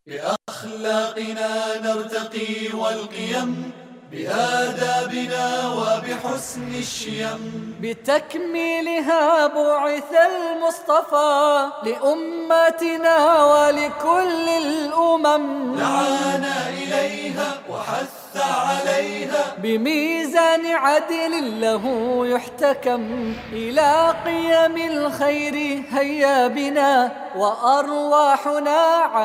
بأخلاقنا نرتقي والقيم، بآدابنا وبحسن الشيم، بتكميلها بعث المصطفى لأمتنا ولكل الأمم، دعانا إليها وحث عليها بميزان عدل له يحتكم، إلى قيم الخير هيا بنا وأرواحنا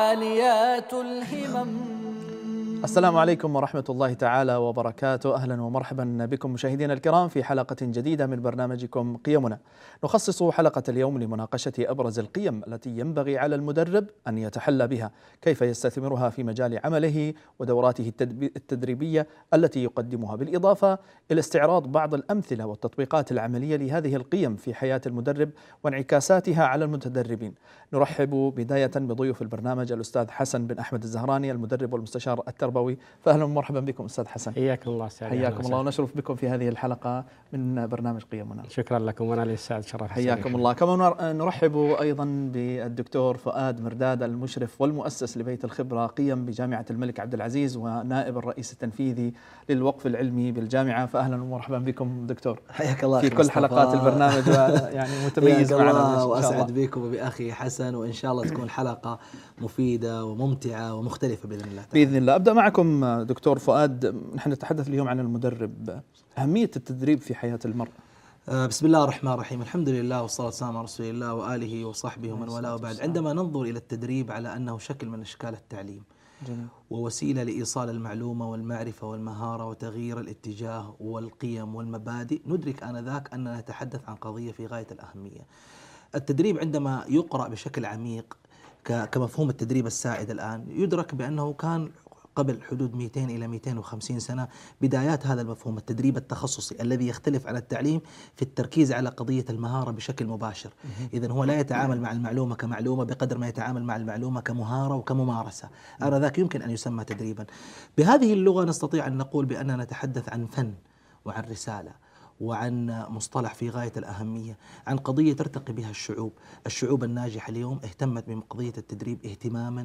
عاليات الهمم. السلام عليكم ورحمة الله تعالى وبركاته. أهلا ومرحبا بكم مشاهدينا الكرام في حلقة جديدة من برنامجكم قيمنا. نخصص حلقة اليوم لمناقشة أبرز القيم التي ينبغي على المدرب أن يتحلى بها، كيف يستثمرها في مجال عمله ودوراته التدريبية التي يقدمها، بالإضافة إلى استعراض بعض الأمثلة والتطبيقات العملية لهذه القيم في حياة المدرب وانعكاساتها على المتدربين. نرحب بداية بضيوف البرنامج الأستاذ حسن بن أحمد الزهراني، المدرب والمستشار التربوي. فأهلا ومرحبا بكم أستاذ حسن. حياكم الله أستاذ. حياكم الله ونشرف بكم في هذه الحلقة من برنامج قيمنا. شكرا لكم وأنا للسعد شرف. حياكم الله. كما نرحب أيضا بالدكتور فؤاد مرداد، المشرف والمؤسس لبيت الخبرة قيم بجامعة الملك عبد العزيز ونائب الرئيس التنفيذي للوقف العلمي بالجامعة. فأهلا ومرحبا بكم دكتور. حياك الله في كل حلقات البرنامج يعني متميز معنا. وأسعد بكم وبأخي حسن، وإن شاء الله تكون حلقة مفيدة وممتعة ومختلفة بإذن الله تعالى. بإذن الله. أبدأ معكم دكتور فؤاد. نحن نتحدث اليوم عن المدرب، أهمية التدريب في حياة المرء. بسم الله الرحمن الرحيم، الحمد لله والصلاة والسلام على رسول الله وآله وصحبه ومن والاه. وبعد، عندما ننظر إلى التدريب على أنه شكل من أشكال التعليم جميل. ووسيلة لإيصال المعلومة والمعرفة والمهارة وتغيير الاتجاه والقيم والمبادئ، ندرك آنذاك أننا نتحدث عن قضية في غاية الأهمية. التدريب عندما يقرأ بشكل عميق كمفهوم التدريب السائد الآن، يدرك بأنه كان قبل حدود 200 إلى 250 سنة بدايات هذا المفهوم، التدريب التخصصي الذي يختلف عن التعليم في التركيز على قضية المهارة بشكل مباشر. إذن هو لا يتعامل مع المعلومة كمعلومة بقدر ما يتعامل مع المعلومة كمهارة وكممارسة. آنذاك يمكن أن يسمى تدريبا. بهذه اللغة نستطيع أن نقول بأننا نتحدث عن فن وعن رسالة وعن مصطلح في غاية الأهمية، عن قضية ترتقي بها الشعوب الناجحة اليوم اهتمت بقضية التدريب اهتماما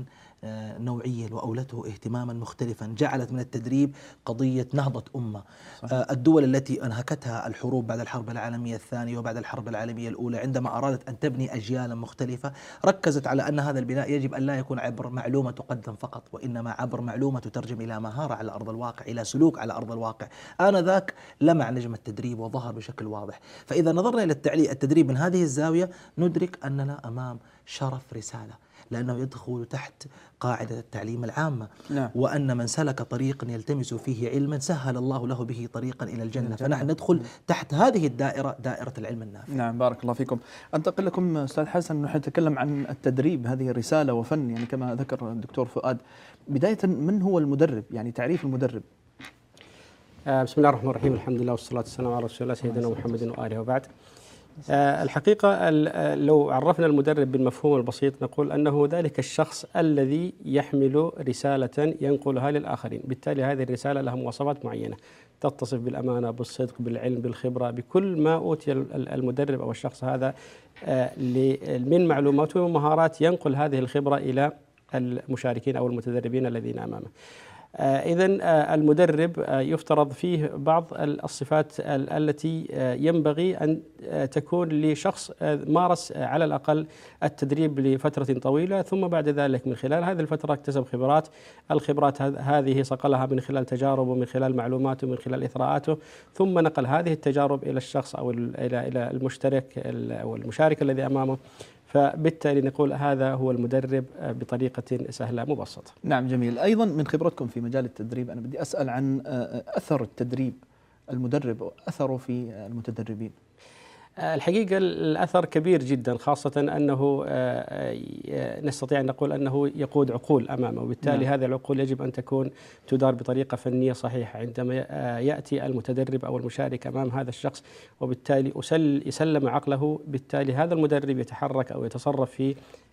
نوعيا وأولته اهتماما مختلفا، جعلت من التدريب قضية نهضة أمة. الدول التي أنهكتها الحروب بعد الحرب العالمية الثانية وبعد الحرب العالمية الأولى، عندما أرادت أن تبني أجيالا مختلفة، ركزت على أن هذا البناء يجب أن لا يكون عبر معلومة تقدم فقط، وإنما عبر معلومة تترجم إلى مهارة على أرض الواقع، إلى سلوك على أرض الواقع. آنذاك لمع نجم التدريب وظهر بشكل واضح. فإذا نظرنا إلى التدريب من هذه الزاوية، ندرك أننا أمام شرف رسالة، لأنه يدخل تحت قاعدة التعليم العامة. نعم. وأن من سلك طريقا يلتمس فيه علما سهل الله له به طريقا إلى الجنة. فنحن ندخل تحت هذه الدائرة، دائرة العلم النافع. نعم، بارك الله فيكم. أنتقل لكم أستاذ حسن. نحن نتكلم عن التدريب، هذه رسالة وفن، يعني كما ذكر الدكتور فؤاد. بداية، من هو المدرب؟ يعني تعريف المدرب. بسم الله الرحمن الرحيم، الحمد لله والصلاة والسلام على رسول الله سيدنا محمد وآله وبعد. الحقيقة لو عرفنا المدرب بالمفهوم البسيط نقول أنه ذلك الشخص الذي يحمل رسالة ينقلها للآخرين، بالتالي هذه الرسالة لها مواصفات معينة تتصف بالأمانة، بالصدق، بالعلم، بالخبرة، بكل ما أوتي المدرب أو الشخص هذا من معلومات ومهارات ينقل هذه الخبرة إلى المشاركين أو المتدربين الذين أمامه. إذن المدرب يفترض فيه بعض الصفات التي ينبغي أن تكون لشخص مارس على الأقل التدريب لفترة طويلة، ثم بعد ذلك من خلال هذه الفترة اكتسب خبرات. الخبرات هذه صقلها من خلال تجاربه ومن خلال معلوماته ومن خلال إثراءاته، ثم نقل هذه التجارب إلى الشخص أو إلى المشترك أو المشارك الذي أمامه. فبالتالي نقول هذا هو المدرب بطريقة سهلة مبسطة. نعم، جميل. أيضا من خبرتكم في مجال التدريب، أنا بدي أسأل عن أثر التدريب، المدرب وأثره في المتدربين. الحقيقة الأثر كبير جدا، خاصة أنه نستطيع أن نقول أنه يقود عقول أمامه، وبالتالي هذه العقول يجب أن تكون تدار بطريقة فنية صحيحة. عندما يأتي المتدرب أو المشارك أمام هذا الشخص وبالتالي يسلم عقله، بالتالي هذا المدرب يتحرك أو يتصرف في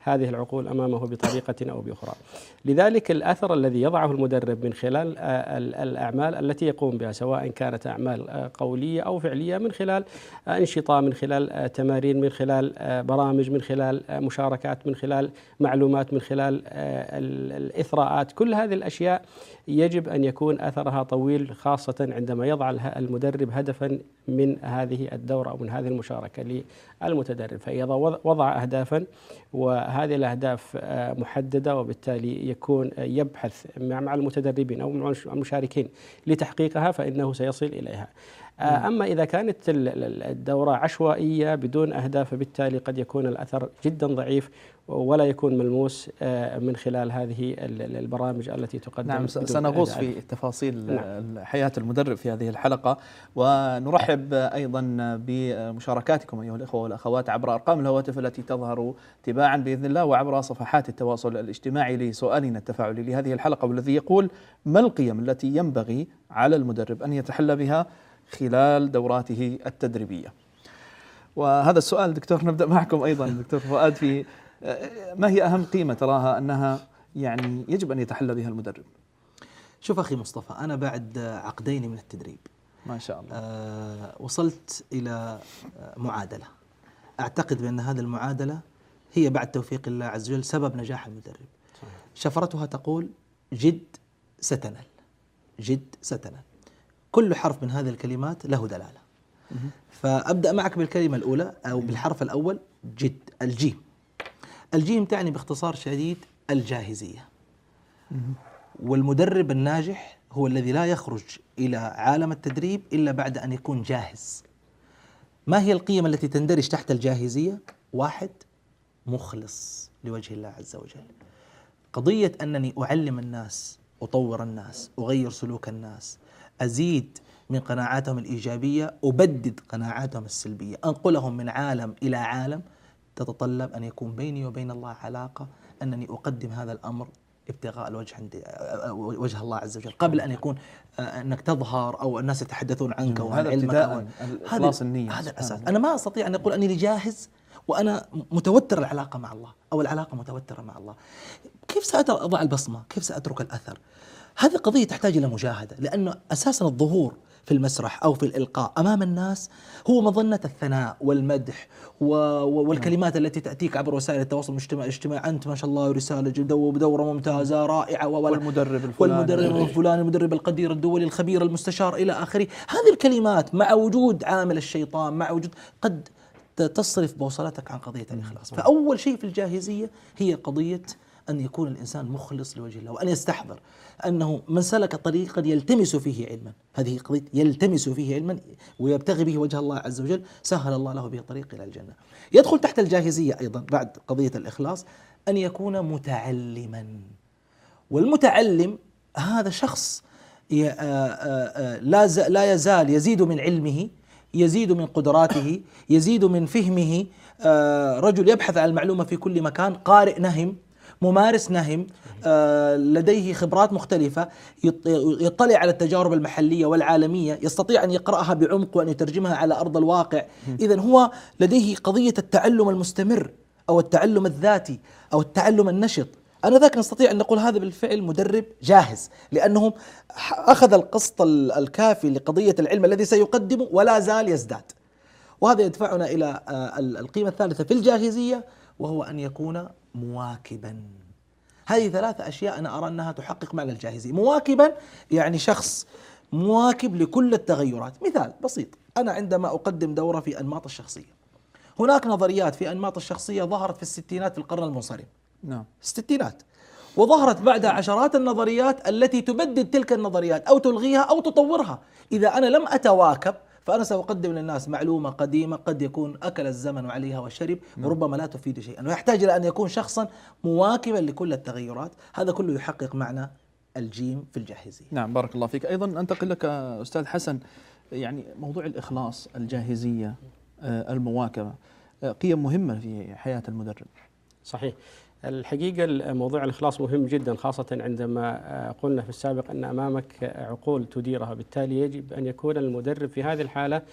هذه العقول أمامه بطريقة أو بأخرى. لذلك الأثر الذي يضعه المدرب من خلال الأعمال التي يقوم بها، سواء كانت أعمال قولية أو فعلية، من خلال أنشطة، من خلال تمارين، من خلال برامج، من خلال مشاركات، من خلال معلومات، من خلال الإثراءات، كل هذه الأشياء يجب أن يكون أثرها طويل، خاصة عندما يضع المدرب هدفا من هذه الدورة أو من هذه المشاركة للمتدرب. فإذا وضع أهدافا وهذه الأهداف محددة، وبالتالي يكون يبحث مع المتدربين أو مع المشاركين لتحقيقها، فإنه سيصل إليها. أما إذا كانت الدورة عشوائية بدون أهداف، بالتالي قد يكون الأثر جدا ضعيف ولا يكون ملموس من خلال هذه البرامج التي تقدم. نعم، سنغوص في تفاصيل حياة المدرب في هذه الحلقة، ونرحب أيضا بمشاركاتكم أيها الإخوة والأخوات عبر أرقام الهواتف التي تظهر تباعا بإذن الله، وعبر صفحات التواصل الاجتماعي لسؤالنا التفاعلي لهذه الحلقة، والذي يقول: ما القيم التي ينبغي على المدرب أن يتحلى بها خلال دوراته التدريبية؟ وهذا السؤال دكتور نبدأ معكم أيضا دكتور فؤاد، في ما هي أهم قيمة تراها أنها يعني يجب أن يتحلى بها المدرب؟ شوف أخي مصطفى، أنا بعد عقدين من التدريب ما شاء الله وصلت إلى معادلة، أعتقد بأن هذه المعادلة هي بعد توفيق الله عز وجل سبب نجاح المدرب. شفرتها تقول: جد ستنل، جد ستنل. كل حرف من هذه الكلمات له دلالة. فأبدأ معك بالكلمة الأولى أو بالحرف الأول، جد، الجيم. الجيم تعني باختصار شديد الجاهزية. والمدرب الناجح هو الذي لا يخرج إلى عالم التدريب إلا بعد أن يكون جاهز. ما هي القيم التي تندرج تحت الجاهزية؟ 1، مخلص لوجه الله عز وجل. قضية أنني أعلم الناس، أطور الناس، أغير سلوك الناس، أزيد من قناعاتهم الإيجابية، أبدد قناعاتهم السلبية، أنقلهم من عالم إلى عالم، تتطلب أن يكون بيني وبين الله علاقة، أنني أقدم هذا الأمر ابتغاء الوجه عند وجه الله عز وجل، قبل أن يكون أنك تظهر أو الناس يتحدثون عنك وعن علمك. إخلاص النية، هذا الأساس. أنا ما أستطيع أن أقول أني جاهز وأنا متوتر العلاقة مع الله، أو العلاقة متوترة مع الله. كيف سأضع البصمة؟ كيف سأترك الأثر؟ هذه قضية تحتاج إلى مجاهدة، لأنه أساسا الظهور في المسرح أو في الإلقاء أمام الناس هو مظنة الثناء والمدح والكلمات التي تأتيك عبر وسائل التواصل الاجتماعي: أنت ما شاء الله رسالة دورة ممتازة رائعة، والمدرب الفلاني، المدرب القدير الدولي الخبير المستشار إلى آخره. هذه الكلمات مع وجود عامل الشيطان، مع وجود، قد تصرف بوصلتك عن قضية الإخلاص. فأول شيء في الجاهزية هي قضية أن يكون الإنسان مخلص لوجه الله، وأن يستحضر أنه من سلك طريقا يلتمس فيه علما، هذه قضية يلتمس فيه علما ويبتغي به وجه الله عز وجل، سهل الله له به طريق إلى الجنة. يدخل تحت الجاهزية أيضا بعد قضية الإخلاص أن يكون متعلما. والمتعلم هذا شخص لا يزال يزيد من علمه، يزيد من قدراته، يزيد من فهمه. رجل يبحث عن المعلومة في كل مكان، قارئ نهم، ممارس نهم، لديه خبرات مختلفة، يطلع على التجارب المحلية والعالمية، يستطيع أن يقرأها بعمق وأن يترجمها على أرض الواقع. إذن هو لديه قضية التعلم المستمر أو التعلم الذاتي أو التعلم النشط. أنا ذاك نستطيع أن نقول هذا بالفعل مدرب جاهز، لأنه أخذ القسط الكافي لقضية العلم الذي سيقدمه ولا زال يزداد. وهذا يدفعنا إلى القيمة الثالثة في الجاهزية، وهو أن يكون مواكبا. هذه 3 أشياء أنا أرى أنها تحقق معنى الجاهزية. مواكبا يعني شخص مواكب لكل التغيرات. مثال بسيط: أنا عندما أقدم دورة في أنماط الشخصية، هناك نظريات في أنماط الشخصية ظهرت في الستينات في القرن المنصرم، نعم، الستينات، وظهرت بعدها عشرات النظريات التي تبدد تلك النظريات أو تلغيها أو تطورها. إذا أنا لم أتواكب فأنا سأقدم للناس معلومة قديمة قد يكون أكل الزمن عليها وشرب، وربما لا تفيد شيئا، ويحتاج إلى أن يكون شخصا مواكبا لكل التغيرات. هذا كله يحقق معنى الجيم في الجاهزية. نعم، بارك الله فيك. أيضا أنتقل لك أستاذ حسن، يعني موضوع الإخلاص، الجاهزية، المواكبة، قيم مهمة في حياة المدرب. صحيح. الحقيقة موضوع الإخلاص مهم جدا، خاصة عندما قلنا في السابق أن أمامك عقول تديرها، بالتالي يجب أن يكون المدرب في هذه الحالة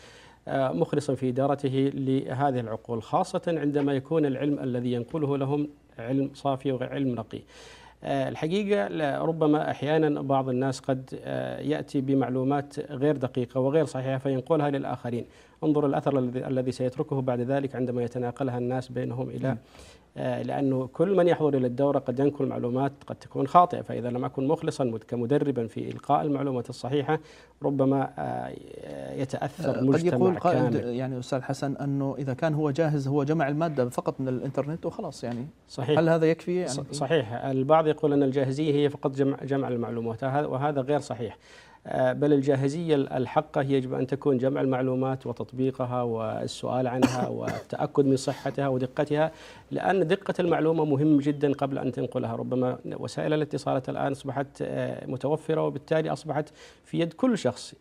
مخلصا في إدارته لهذه العقول، خاصة عندما يكون العلم الذي ينقله لهم علم صافي وعلم نقي. الحقيقة ربما أحيانا بعض الناس قد يأتي بمعلومات غير دقيقة وغير صحيحة فينقلها للآخرين. انظر الأثر الذي سيتركه بعد ذلك عندما يتناقلها الناس بينهم إلى لأنه كل من يحضر إلى الدورة قد ينقل معلومات قد تكون خاطئة، فإذا لم أكن مخلصا كمدربا في إلقاء المعلومات الصحيحة ربما يتأثر مجتمع قد يقول قائد كامل. يعني أستاذ حسن أنه إذا كان هو جاهز هو جمع المادة فقط من الإنترنت وخلاص يعني. صحيح. هل هذا يكفي؟ يعني صحيح. البعض يقول أن الجاهزية هي فقط جمع المعلومات، وهذا غير صحيح. بل الجاهزية الحقة يجب أن تكون جمع المعلومات وتطبيقها والسؤال عنها والتأكد من صحتها ودقتها، لأن دقة المعلومة مهم جدا قبل أن تنقلها. ربما وسائل الاتصالات الآن أصبحت متوفرة وبالتالي أصبحت في يد كل شخص،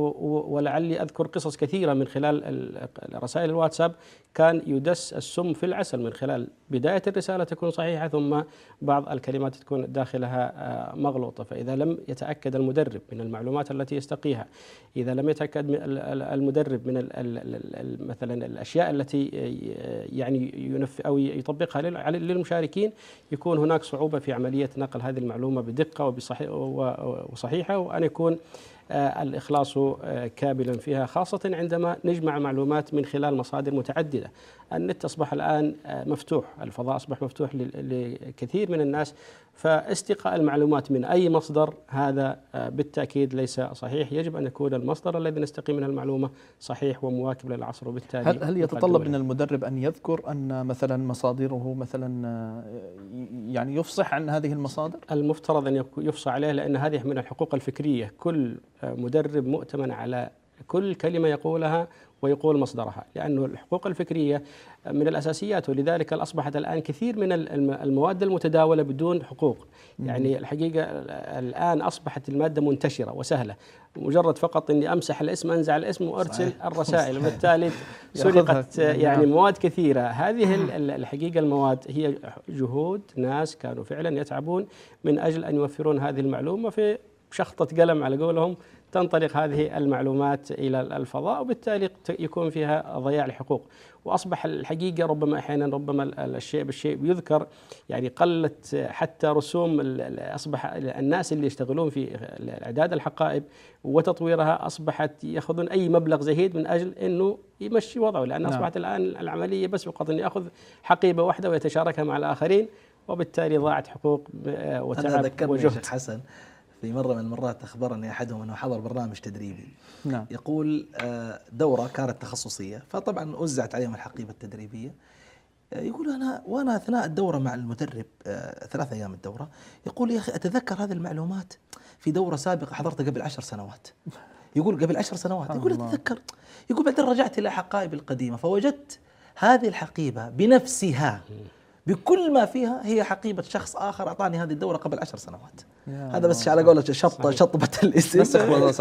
ولعلي أذكر قصص كثيرة من خلال رسائل الواتساب كان يدس السم في العسل من خلال بداية الرسالة تكون صحيحة ثم بعض الكلمات تكون داخلها مغلوطة. فإذا لم يتأكد المدرب من المعلومات التي يستقيها، إذا لم يتأكد المدرب من مثلا الأشياء التي يعني أو يطبقها للمشاركين، يكون هناك صعوبة في عملية نقل هذه المعلومة بدقة وصحيحة، وأن يكون الإخلاص كاملا فيها، خاصة عندما نجمع معلومات من خلال مصادر متعددة. النت أصبح الآن مفتوح، الفضاء أصبح مفتوح لكثير من الناس، فاستقاء المعلومات من أي مصدر هذا بالتأكيد ليس صحيح. يجب أن يكون المصدر الذي نستقي منه المعلومة صحيح ومواكب للعصر، وبالتالي هل يتطلب من المدرب أن يذكر أن مثلا مصادره مثلا يعني يفصح عن هذه المصادر؟ المفترض أن يفصح عليه، لأن هذه من الحقوق الفكرية. كل مدرب مؤتمن على كل كلمة يقولها ويقول مصدرها، لأن الحقوق الفكرية من الأساسيات، ولذلك أصبحت الآن كثير من المواد المتداولة بدون حقوق. يعني الحقيقة الآن أصبحت المادة منتشرة وسهلة، مجرد فقط أني أمسح الاسم أنزع الاسم وأرسل الرسائل، وبالتالي سرقت يعني مواد كثيرة. هذه الحقيقة المواد هي جهود ناس كانوا فعلا يتعبون من أجل أن يوفرون هذه المعلومة، في شخطة قلم على قولهم تنطلق هذه المعلومات إلى الفضاء، وبالتالي يكون فيها ضياع الحقوق. وأصبح الحقيقة ربما أحيانا الشيء بالشيء بيذكر، يعني قلت حتى رسوم. أصبح الناس اللي يشتغلون في إعداد الحقائب وتطويرها أصبحت يأخذون أي مبلغ زهيد من أجل أنه يمشي وضعه، لأن أصبحت الآن العملية بس فقط أن يأخذ حقيبة واحدة ويتشاركها مع الآخرين، وبالتالي ضاعت حقوق وتعب أنا ذكرني وجهد. شيخ حسن في مرة من المرات أخبرني أحدهم أنه حضر برنامج تدريبي. نعم. يقول دورة كانت تخصصية، فطبعا وزعت عليهم الحقيبة التدريبية. يقول وأنا أثناء الدورة مع المدرب 3 أيام الدورة، يقول يا أخي أتذكر هذه المعلومات في دورة سابقة حضرتها قبل 10 سنوات. يقول قبل 10 سنوات، يقول أتذكر. يقول بعدين رجعت إلى حقائب القديمة فوجدت هذه الحقيبة بنفسها بكل ما فيها هي حقيبة شخص آخر أعطاني هذه الدورة قبل 10 سنوات. هذا بس على قولة شطبة الاسم.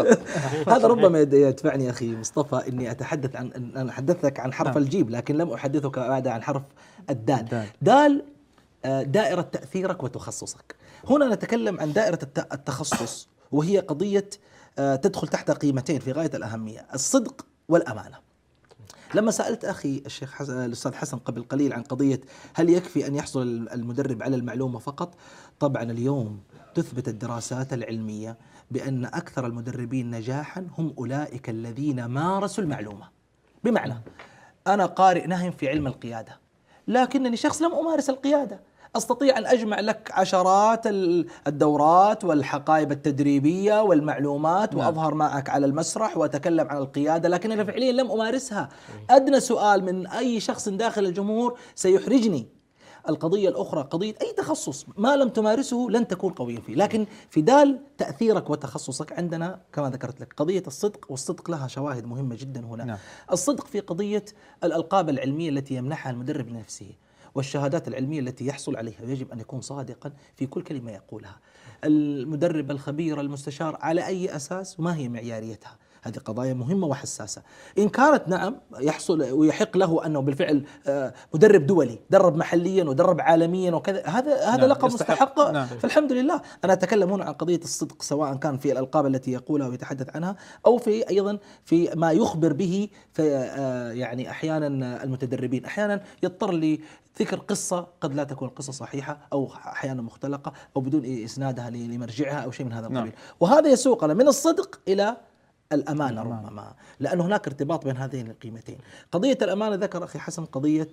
هذا ربما يدفعني أخي مصطفى إني أتحدث أن أحدثك عن حرف الجيم، لكن لم أحدثك بعد عن حرف الدال. دال دائرة تأثيرك وتخصصك. هنا نتكلم عن دائرة التخصص، وهي قضية تدخل تحت قيمتين في غاية الأهمية: الصدق والأمانة. لما سألت أخي الشيخ الأستاذ حسن قبل قليل عن قضية هل يكفي أن يحصل المدرب على المعلومة فقط، طبعا اليوم تثبت الدراسات العلمية بأن أكثر المدربين نجاحا هم أولئك الذين مارسوا المعلومة. بمعنى أنا قارئ نهم في علم القيادة، لكنني شخص لم أمارس القيادة. أستطيع أن أجمع لك عشرات الدورات والحقائب التدريبية والمعلومات وأظهر معك على المسرح وأتكلم عن القيادة، لكن أنا فعليا لم أمارسها. أدنى سؤال من أي شخص داخل الجمهور سيحرجني. القضية الأخرى قضية أي تخصص ما لم تمارسه لن تكون قويا فيه، لكن في دال تأثيرك وتخصصك عندنا كما ذكرت لك قضية الصدق، والصدق لها شواهد مهمة جدا هنا. نعم. الصدق في قضية الألقاب العلمية التي يمنحها المدرب لنفسه والشهادات العلمية التي يحصل عليها، يجب أن يكون صادقا في كل كلمة يقولها. المدرب الخبير المستشار على أي أساس وما هي معياريتها؟ هذه قضايا مهمة وحساسة. إن كانت نعم يحصل ويحق له أنه بالفعل مدرب دولي، درب محليا ودرب عالميا وكذا، هذا نعم لقب مستحق. نعم. فالحمد لله. أنا أتكلم هنا عن قضية الصدق، سواء كان في الألقاب التي يقولها ويتحدث عنها، أو في أيضا في ما يخبر به. في يعني أحيانا المتدربين أحيانا يضطر لذكر قصة قد لا تكون قصة صحيحة، أو أحيانا مختلقة أو بدون إسنادها لمرجعها أو شيء من هذا القبيل. وهذا يسوقنا من الصدق إلى الأمانة ربما، لأن هناك ارتباط بين هذين القيمتين. قضية الأمانة ذكر أخي حسن قضية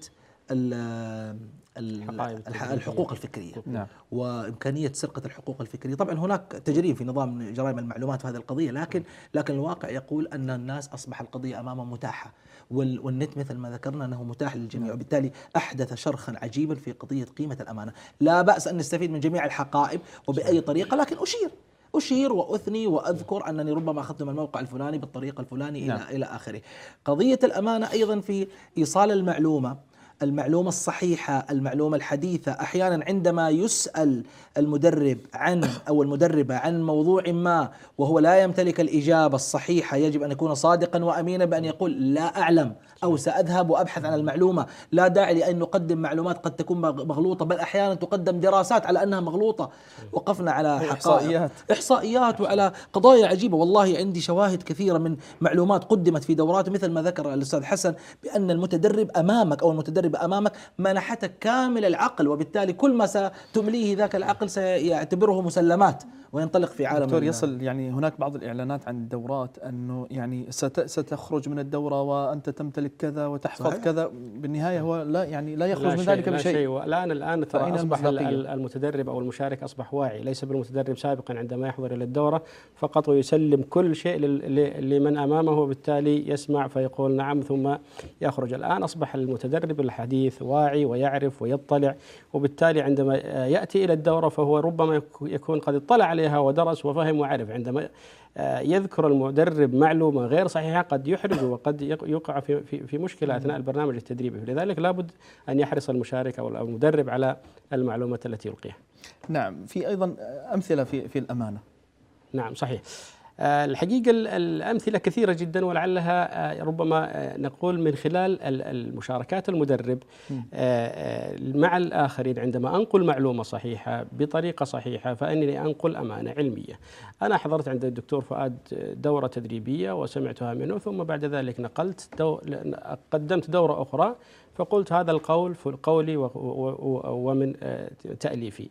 الحقوق الفكرية. نعم. وإمكانية سرقة الحقوق الفكرية. طبعا هناك تجريم في نظام جرائم المعلومات في هذه القضية، لكن الواقع يقول أن الناس أصبح القضية أمامهم متاحة، والنت مثل ما ذكرنا أنه متاح للجميع، وبالتالي أحدث شرخا عجيبا في قضية قيمة الأمانة. لا بأس أن نستفيد من جميع الحقائب وبأي طريقة، لكن أشير وأثني وأذكر أنني ربما أخذت من الموقع الفلاني بالطريقة الفلاني إلى آخره. قضية الأمانة أيضا في إيصال المعلومة الصحيحة، المعلومة الحديثة. أحيانا عندما يسأل المدرب أو المدربة عن موضوع ما وهو لا يمتلك الإجابة الصحيحة، يجب أن يكون صادقا وأمينا بأن يقول لا أعلم أو سأذهب وأبحث عن المعلومة. لا داعي لأن نقدم معلومات قد تكون مغلوطة، بل أحيانا تقدم دراسات على أنها مغلوطة. وقفنا على إحصائيات وعلى قضايا عجيبة. والله عندي شواهد كثيرة من معلومات قدمت في دورات، مثل ما ذكر الأستاذ حسن بأن المتدرب أمامك أو المتدربة أمامك منحتك كامل العقل، وبالتالي كل ما ستمليه ذاك العقل سيعتبره مسلمات وينطلق في عالم. دكتور، يصل يعني هناك بعض الإعلانات عن الدورات أنه يعني ستخرج من الدورة وأنت تمتلك كذا وتحفظ صحيح. كذا، بالنهاية هو لا يخرج من ذلك بشيء. الآن ترى أصبح المتدرب أو المشارك أصبح واعي، ليس بالمتدرب سابقا عندما يحضر إلى الدورة فقط ويسلم كل شيء لمن أمامه، وبالتالي يسمع فيقول نعم ثم يخرج. الآن أصبح المتدرب الحديث واعي ويعرف ويطلع، وبالتالي عندما يأتي إلى الدورة فهو ربما يكون قد اطلع عليها ودرس وفهم وعرف. عندما يذكر المدرب معلومة غير صحيحة قد يحرج وقد يقع في مشكلة أثناء البرنامج التدريبي، لذلك لابد أن يحرص المشارك أو المدرب على المعلومات التي يلقيها. نعم. في أيضا أمثلة في الأمانة. نعم صحيح. الحقيقة الأمثلة كثيرة جدا، ولعلها ربما نقول من خلال المشاركات المدرب مع الآخرين. عندما أنقل معلومة صحيحة بطريقة صحيحة فإنني أنقل أمانة علمية. أنا حضرت عند الدكتور فؤاد دورة تدريبية وسمعتها منه، ثم بعد ذلك قدمت دورة أخرى فقلت هذا القول قولي ومن تأليفي.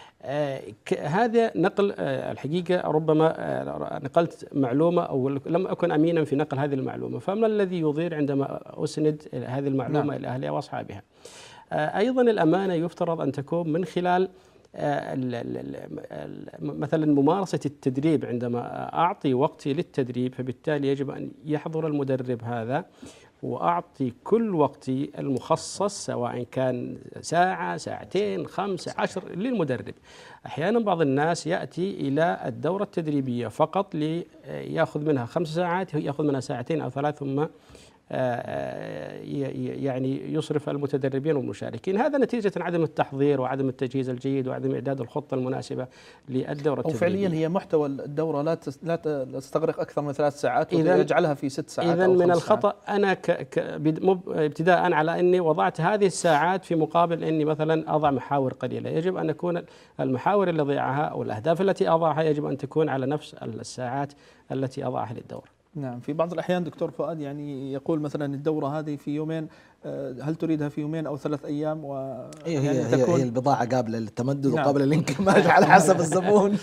هذا نقل الحقيقة ربما نقلت معلومة أو لم أكن أمينا في نقل هذه المعلومة، فما الذي يضير عندما أسند هذه المعلومة إلى أهلها وأصحابها. أيضا الأمانة يفترض أن تكون من خلال مثلا ممارسة التدريب. عندما أعطي وقتي للتدريب فبالتالي يجب أن يحضر المدرب هذا وأعطي كل وقتي المخصص، سواء كان ساعة، ساعتين، 5، 10 للمدرب. أحيانا بعض الناس يأتي إلى الدورة التدريبية فقط ليأخذ منها 5 ساعات، يأخذ منها 2 أو 3 ثم يعني يصرف المتدربين والمشاركين. هذا نتيجة عدم التحضير وعدم التجهيز الجيد وعدم إعداد الخطة المناسبة للدورة التدريبية. وفعليا هي محتوى الدورة لا تستغرق أكثر من 3 ساعات ويجعلها في 6 ساعات. إذن من الخطأ أنا ابتداء على أني وضعت هذه الساعات في مقابل أني مثلا أضع محاور قليلة. يجب أن يكون المحاور التي أضعها أو الأهداف التي أضعها يجب أن تكون على نفس الساعات التي أضعها للدورة. نعم. في بعض الأحيان دكتور فؤاد يعني يقول مثلا الدورة هذه في يومين، هل تريدها في 2 أو 3 أيام؟ هي البضاعة قابلة للتمدد وقابلة للانكماش على حسب الزبون.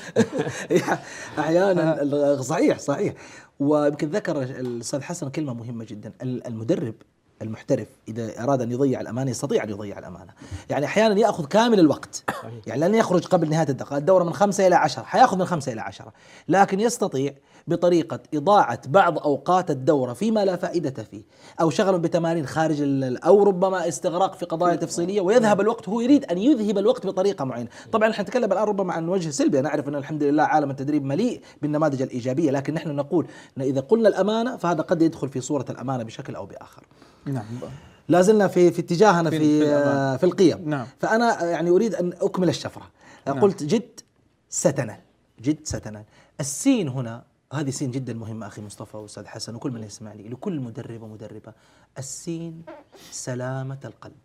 أحيانا صحيح. ويمكن ذكر الأستاذ حسن كلمة مهمة جدا. المدرب المحترف إذا أراد أن يضيع الأمانة يستطيع أن يضيع الأمانة. يعني أحيانا يأخذ كامل الوقت، يعني لن يخرج قبل نهاية الدورة من 5 إلى 10، حيأخذ من 5 إلى 10، لكن يستطيع بطريقة إضاعة بعض أوقات الدورة فيما لا فائدة فيه، أو شغل بتمارين خارج أو ربما استغراق في قضايا تفصيلية، ويذهب الوقت. هو يريد أن يذهب الوقت بطريقة معينة. طبعا نحن نتكلم الآن ربما عن وجه سلبي. أنا أعرف أن الحمد لله عالم التدريب مليء بالنماذج الإيجابية، لكن نحن نقول أن إذا قلنا الأمانة فهذا قد يدخل في صورة الأمانة بشكل أو بآخر. نعم. لازلنا في اتجاهنا في القيم. نعم. فأنا يعني أريد أن أكمل الشفرة. قلت جد ستنال. السين هنا وهذه سين جدا مهمة أخي مصطفى وأستاذ حسن وكل من يسمعني، لكل مدرب ومدربة، السين سلامة القلب.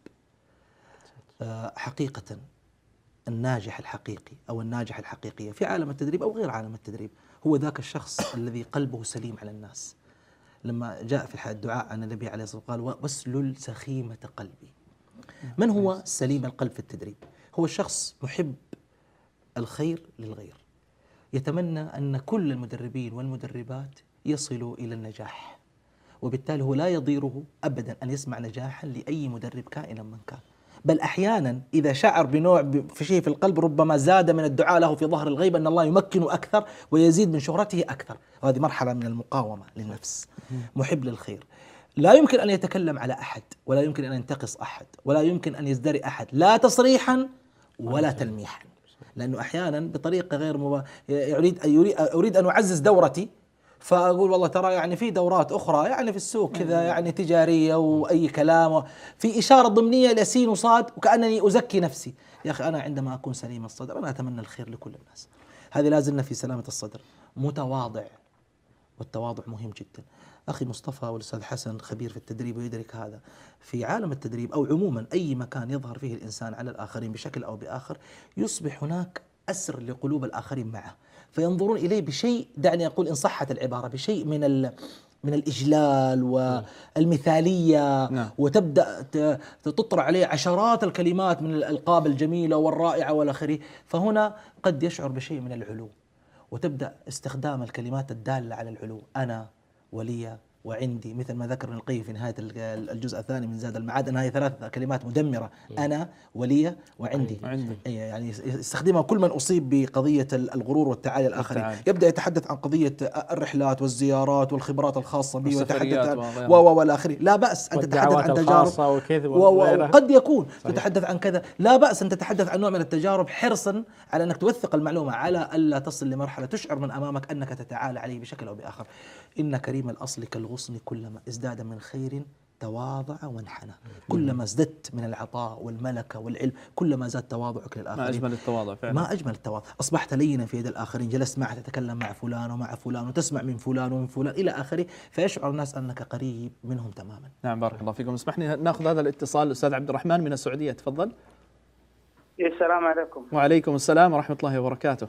حقيقة الناجح الحقيقي أو الناجح الحقيقية في عالم التدريب أو غير عالم التدريب هو ذاك الشخص الذي قلبه سليم على الناس. لما جاء في الدعاء عن النبي عليه الصلاة والسلام قال واسلل سخيمة قلبي. من هو سليم القلب في التدريب؟ هو الشخص محب الخير للغير، يتمنى أن كل المدربين والمدربات يصلوا إلى النجاح، وبالتالي هو لا يضيره أبدا أن يسمع نجاحا لأي مدرب كائنا من كان، بل أحيانا إذا شعر بنوع في شيء في القلب ربما زاد من الدعاء له في ظهر الغيب أن الله يمكنه أكثر ويزيد من شهرته أكثر. وهذه مرحلة من المقاومة للنفس. محب للخير لا يمكن أن يتكلم على أحد، ولا يمكن أن ينتقص أحد، ولا يمكن أن يزدري أحد، لا تصريحا ولا تلميحا، لأنه أحيانا بطريقة غير أريد أن أعزز دورتي، فأقول والله ترى يعني في دورات أخرى يعني في السوق كذا يعني تجارية وأي كلام، في إشارة ضمنية لسين وصاد وكأنني أزكي نفسي. يا أخي أنا عندما أكون سليم الصدر أنا أتمنى الخير لكل الناس. هذه لازلنا في سلامة الصدر. متواضع، والتواضع مهم جدا. أخي مصطفى والأستاذ حسن خبير في التدريب ويدرك هذا. في عالم التدريب أو عموما أي مكان يظهر فيه الإنسان على الآخرين بشكل أو بآخر يصبح هناك أسر لقلوب الآخرين معه، فينظرون إليه بشيء، دعني أقول إن صحت العبارة، بشيء من الإجلال والمثالية، وتبدأ تطرح عليه عشرات الكلمات من الألقاب الجميلة والرائعة والآخره، فهنا قد يشعر بشيء من العلو، وتبدأ استخدام الكلمات الدالة على العلو، أنا ولي وعندي، مثل ما ذكر ابن القيم في نهاية الجزء الثاني من زاد المعاد أن هذه 3 كلمات مدمرة، أنا ولي وعندي. يعني يستخدمها كل من أصيب بقضية الغرور والتعالي الآخرين. يبدأ يتحدث عن قضية الرحلات والزيارات والخبرات الخاصة به، ويتحدث عن والآخرين. لا بأس أن تتحدث عن تجارب، وقد يكون تتحدث عن كذا، لا بأس أن تتحدث عن نوع من التجارب حرصا على أنك توثق المعلومة، على ألا تصل لمرحلة تشعر من أمامك أنك تتعالى عليه بشكل أو بآخر. إن كريم الأصل كالغصن كلما ازداد من خير تواضع وانحنى. كلما ازددت من العطاء والملكة والعلم كلما زاد تواضعك للآخرين. ما أجمل التواضع فعلا. ما أجمل التواضع. أصبحت لينا في يد الآخرين، جلست معك تتكلم مع فلان ومع فلان وتسمع من فلان ومن فلان إلى آخره، فيشعر الناس أنك قريب منهم تماما. نعم بارك الله فيكم. اسمحني ناخذ هذا الاتصال. الأستاذ عبد الرحمن من السعودية، تفضل. السلام عليكم. وعليكم السلام ورحمة الله وبركاته.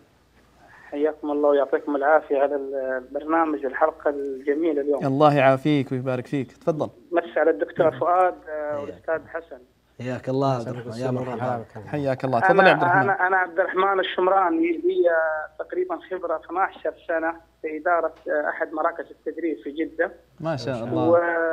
حياكم الله ويعطيكم العافية على البرنامج، الحلقة الجميلة اليوم. الله يعافيك ويبارك فيك. تفضل. مسي على الدكتور فؤاد والأستاذ حسن. حياك الله عبد الرحمن. يا مرحبا. حياك الله. تفضل يا عبد الرحمن. أنا عبد الرحمن الشمراني، لي تقريبا خبرة 12 سنة في إدارة أحد مراكز التدريب في جدة. ما شاء الله.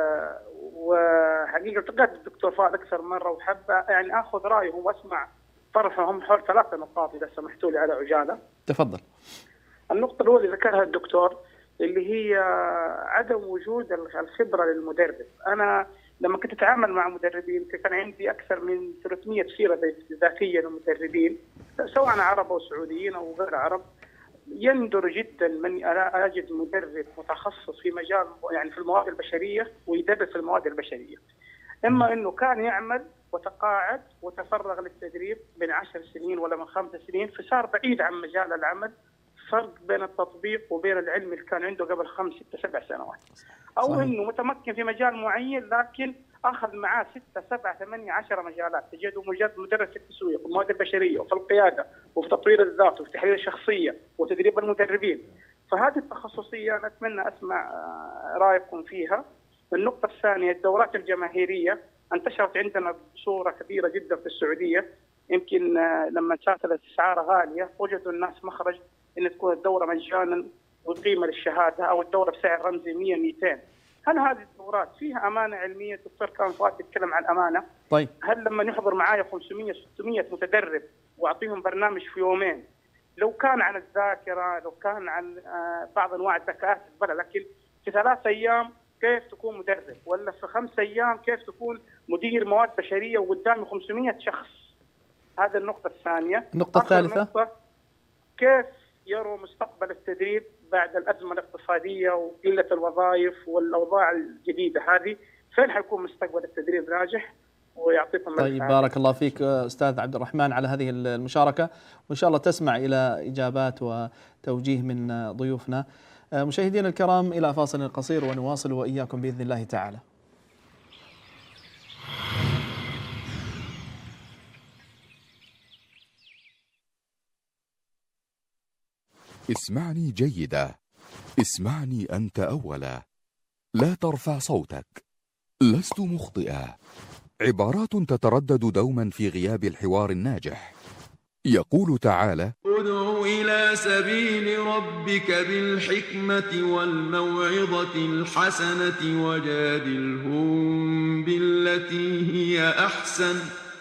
وحقيقة لقيت الدكتور فؤاد أكثر مرة، وحابة يعني آخذ رأيهم وأسمع طرحهم حول 3 نقاط إذا سمحتوا لي على عجالة. تفضل. النقطة الأولى اللي ذكرها الدكتور اللي هي عدم وجود الخبرة للمدرب. أنا لما كنت أتعامل مع مدربين كان عندي أكثر من 300 سيرة ذاتية للمدربين سواء عرب أو سعوديين أو غير عرب. يندر جدا من أجد مدرب متخصص في مجال يعني في المواد البشرية ويدرس المواد البشرية، إما أنه كان يعمل وتقاعد وتفرغ للتدريب من 10 سنين ولا من 5 سنين، فصار بعيد عن مجال العمل. فرق بين التطبيق وبين العلم اللي كان عنده قبل 5 6 7 سنوات. أو صحيح. إنه متمكن في مجال معين لكن أخذ معاه 6 7 8 10 مجالات، تجده مدرس في التسويق والمواد البشرية وفي القيادة وفي تطوير الذات وفي تحليل الشخصية وتدريب المدربين. فهذه التخصصية أنا أتمنى أسمع رأيكم فيها. النقطة الثانية، الدورات الجماهيرية انتشرت عندنا بصورة كبيرة جدا في السعودية. يمكن لما كانت الأسعار غالية وجدوا الناس مخرج أن تكون الدورة مجانا وقيمة للشهادة أو الدورة بسعر رمزي 100 200. هل هذه الدورات فيها أمانة علمية؟ الدكتور كان فؤاد يتكلم عن الأمانة. طيب. هل لما يحضر معايا 500 600 متدرب وأعطيهم برنامج في يومين، لو كان عن الذاكرة، لو كان عن بعض أنواع الذكاءات تقبلها، لكن في 3 أيام كيف تكون مدرب، ولا في 5 أيام كيف تكون مدير مواد بشرية وقدامي 500 شخص؟ هذا النقطة الثانية. النقطة الثالثة، كيف يروا مستقبل التدريب بعد الأزمة الاقتصادية وقلة الوظائف والأوضاع الجديدة هذه؟ فين حيكون مستقبل التدريب ناجح؟ ويعطيكم طيب بارك الله فيك أستاذ عبد الرحمن على هذه المشاركة، وإن شاء الله تسمع إلى إجابات وتوجيه من ضيوفنا. مشاهدينا الكرام إلى فاصل قصير ونواصل وإياكم بإذن الله تعالى. اسمعني جيدا، اسمعني أنت أولا، لا ترفع صوتك، لست مخطئا. عبارات تتردد دوما في غياب الحوار الناجح. يقول تعالى: ادع إلى سبيل ربك بالحكمة والموعظة الحسنة وجادلهم بالتي هي أحسن.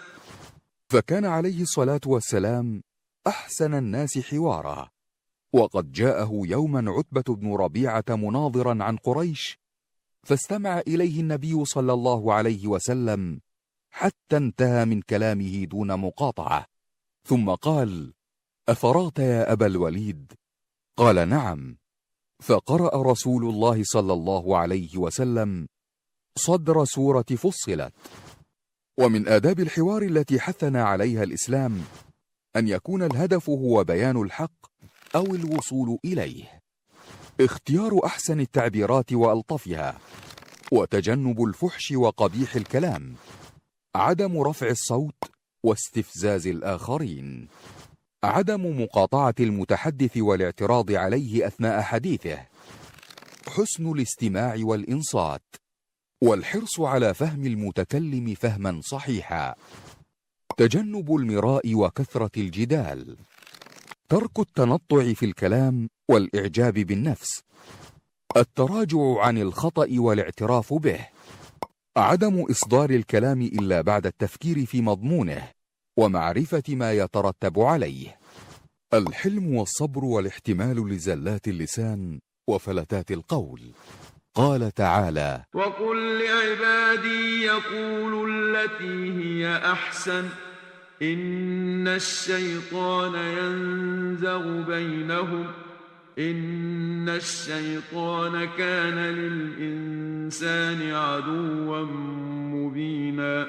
فكان عليه الصلاة والسلام أحسن الناس حوارا، وقد جاءه يوما عتبة بن ربيعة مناظرا عن قريش، فاستمع إليه النبي صلى الله عليه وسلم حتى انتهى من كلامه دون مقاطعة، ثم قال: أفرغت يا أبا الوليد؟ قال: نعم. فقرأ رسول الله صلى الله عليه وسلم صدر سورة فصلت. ومن آداب الحوار التي حثنا عليها الإسلام أن يكون الهدف هو بيان الحق أو الوصول إليه، اختيار أحسن التعبيرات وألطفها، وتجنب الفحش وقبيح الكلام، عدم رفع الصوت واستفزاز الآخرين، عدم مقاطعة المتحدث والاعتراض عليه أثناء حديثه، حسن الاستماع والإنصات، والحرص على فهم المتكلم فهما صحيحا، تجنب المراء وكثرة الجدال، ترك التنطع في الكلام والإعجاب بالنفس، التراجع عن الخطأ والاعتراف به، عدم إصدار الكلام إلا بعد التفكير في مضمونه ومعرفة ما يترتب عليه، الحلم والصبر والاحتمال لزلات اللسان وفلتات القول. قال تعالى: وقل لعبادي يقولوا التي هي أحسن إن الشيطان ينزغ بينهم إن الشيطان كان للإنسان عدوا مبينا.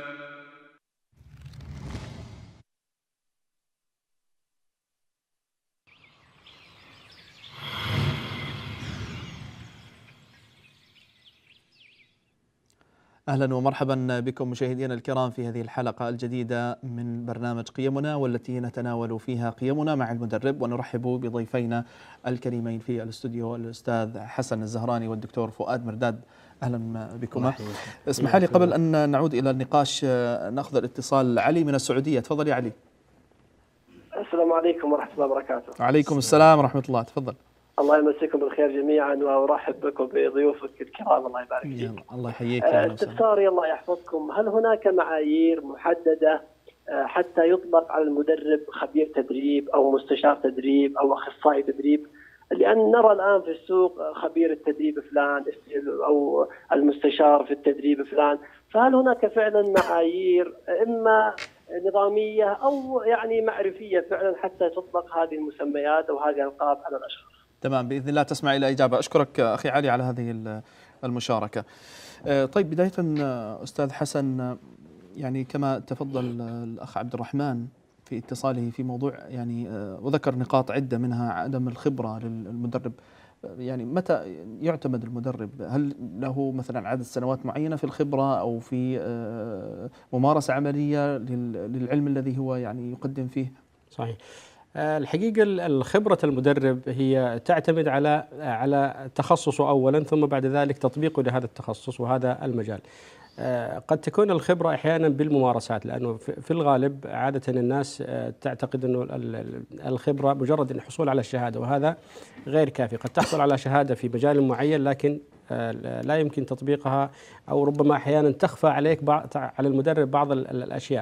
أهلا ومرحبا بكم مشاهدينا الكرام في هذه الحلقة الجديدة من برنامج قيمنا، والتي نتناول فيها قيمنا مع المدرب، ونرحب بضيفينا الكريمين في الاستوديو الأستاذ حسن الزهراني والدكتور فؤاد مرداد. أهلا بكما. اسمح لي قبل أن نعود إلى النقاش نأخذ الاتصال. علي من السعودية، تفضل يا علي. السلام عليكم ورحمة الله وبركاته. وعليكم السلام ورحمة الله، تفضل. الله يمسيكم بالخير جميعا وأرحب بكم بضيوفك الكرام، الله يبارك فيك. الله يحييك. استفساري الله يحفظكم، هل هناك معايير محددة حتى يطلق على المدرب خبير تدريب أو مستشار تدريب أو أخصائي تدريب؟ لأن نرى الآن في السوق خبير التدريب فلان أو المستشار في التدريب فلان، فهل هناك فعلا معايير إما نظامية أو يعني معرفية فعلا حتى تطلق هذه المسميات أو هذه الألقاب على الأشخاص؟ تمام، بإذن الله تسمع إلى إجابة. أشكرك أخي علي على هذه المشاركة. طيب، بداية أستاذ حسن، يعني كما تفضل الأخ عبد الرحمن في اتصاله في موضوع يعني وذكر نقاط عدة منها عدم الخبرة للمدرب. يعني متى يعتمد المدرب؟ هل له مثلا عدد سنوات معينة في الخبرة أو في ممارسة عملية للعلم الذي هو يعني يقدم فيه؟ صحيح. الحقيقة الخبرة المدرب هي تعتمد على تخصصه أولا، ثم بعد ذلك تطبيقه لهذا التخصص وهذا المجال. قد تكون الخبرة أحيانا بالممارسات، لأنه في الغالب عادة الناس تعتقد أنه الخبرة مجرد الحصول على الشهادة، وهذا غير كافي. قد تحصل على شهادة في مجال معين لكن لا يمكن تطبيقها، أو ربما أحيانا تخفى عليك على المدرب بعض الأشياء.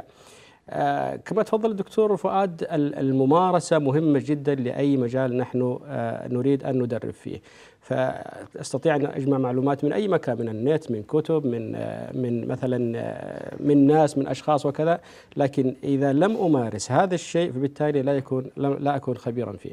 كما تفضل الدكتور فؤاد، الممارسة مهمة جدا لأي مجال نحن نريد أن ندرب فيه. فاستطيع ان اجمع معلومات من اي مكان، من النت، من كتب، من مثلا من ناس، من اشخاص وكذا، لكن اذا لم امارس هذا الشيء فبالتالي لا اكون خبيرا فيه.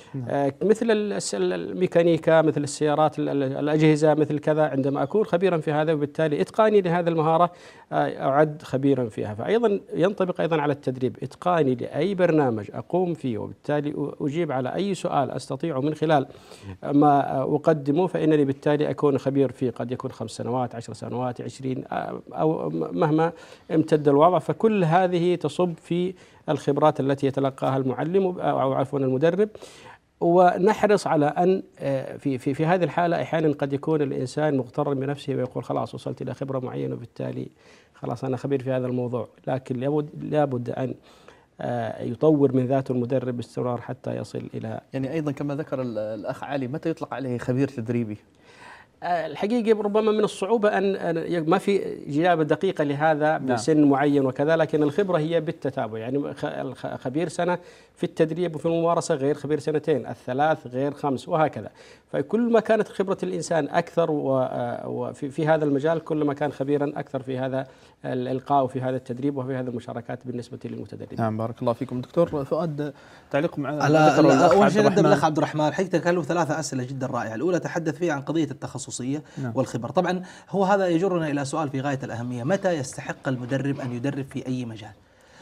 مثل الميكانيكا، مثل السيارات، الاجهزه، مثل كذا، عندما اكون خبيرا في هذا وبالتالي اتقاني لهذه المهاره اعد خبيرا فيها. فايضا ينطبق الحقيقة أيضا على التدريب، إتقاني لأي برنامج أقوم فيه وبالتالي أجيب على أي سؤال أستطيع من خلال ما أقدمه، فإنني بالتالي أكون خبير فيه، قد يكون 5 سنوات 10 سنوات 20 أو مهما امتد الوضع. فكل هذه تصب في الخبرات التي يتلقاها المعلم أو عفوا المدرب. ونحرص على أن في هذه الحالة أحيانا قد يكون الإنسان مغترا بنفسه ويقول خلاص وصلت إلى خبرة معينة وبالتالي خلاص أنا خبير في هذا الموضوع، لكن لابد أن يطور من ذاته المدرب باستمرار حتى يصل إلى، يعني أيضا كما ذكر الأخ علي، متى يطلق عليه خبير تدريبي؟ الحقيقة ربما من الصعوبة أن ما في إجابة دقيقة لهذا بسن معين وكذا، لكن الخبرة هي بالتتابع. يعني خبير سنة في التدريب وفي الممارسة غير خبير سنتين، الثلاث غير 5 وهكذا. فكل ما كانت خبرة الإنسان أكثر وفي هذا المجال كل ما كان خبيرا أكثر في هذا الإلقاء وفي هذا التدريب وفي هذه المشاركات بالنسبة للمتدربين. نعم بارك الله فيكم. دكتور فؤاد، تعليقكم على أول شيء نبدأ بالأخ عبد الرحمن. حقيقة كان له 3 أسئلة جدا رائعة. الأولى تحدث فيها عن قضية التخصصية والخبرة. طبعا هو هذا يجرنا إلى سؤال في غاية الأهمية: متى يستحق المدرب أن يدرب في أي مجال؟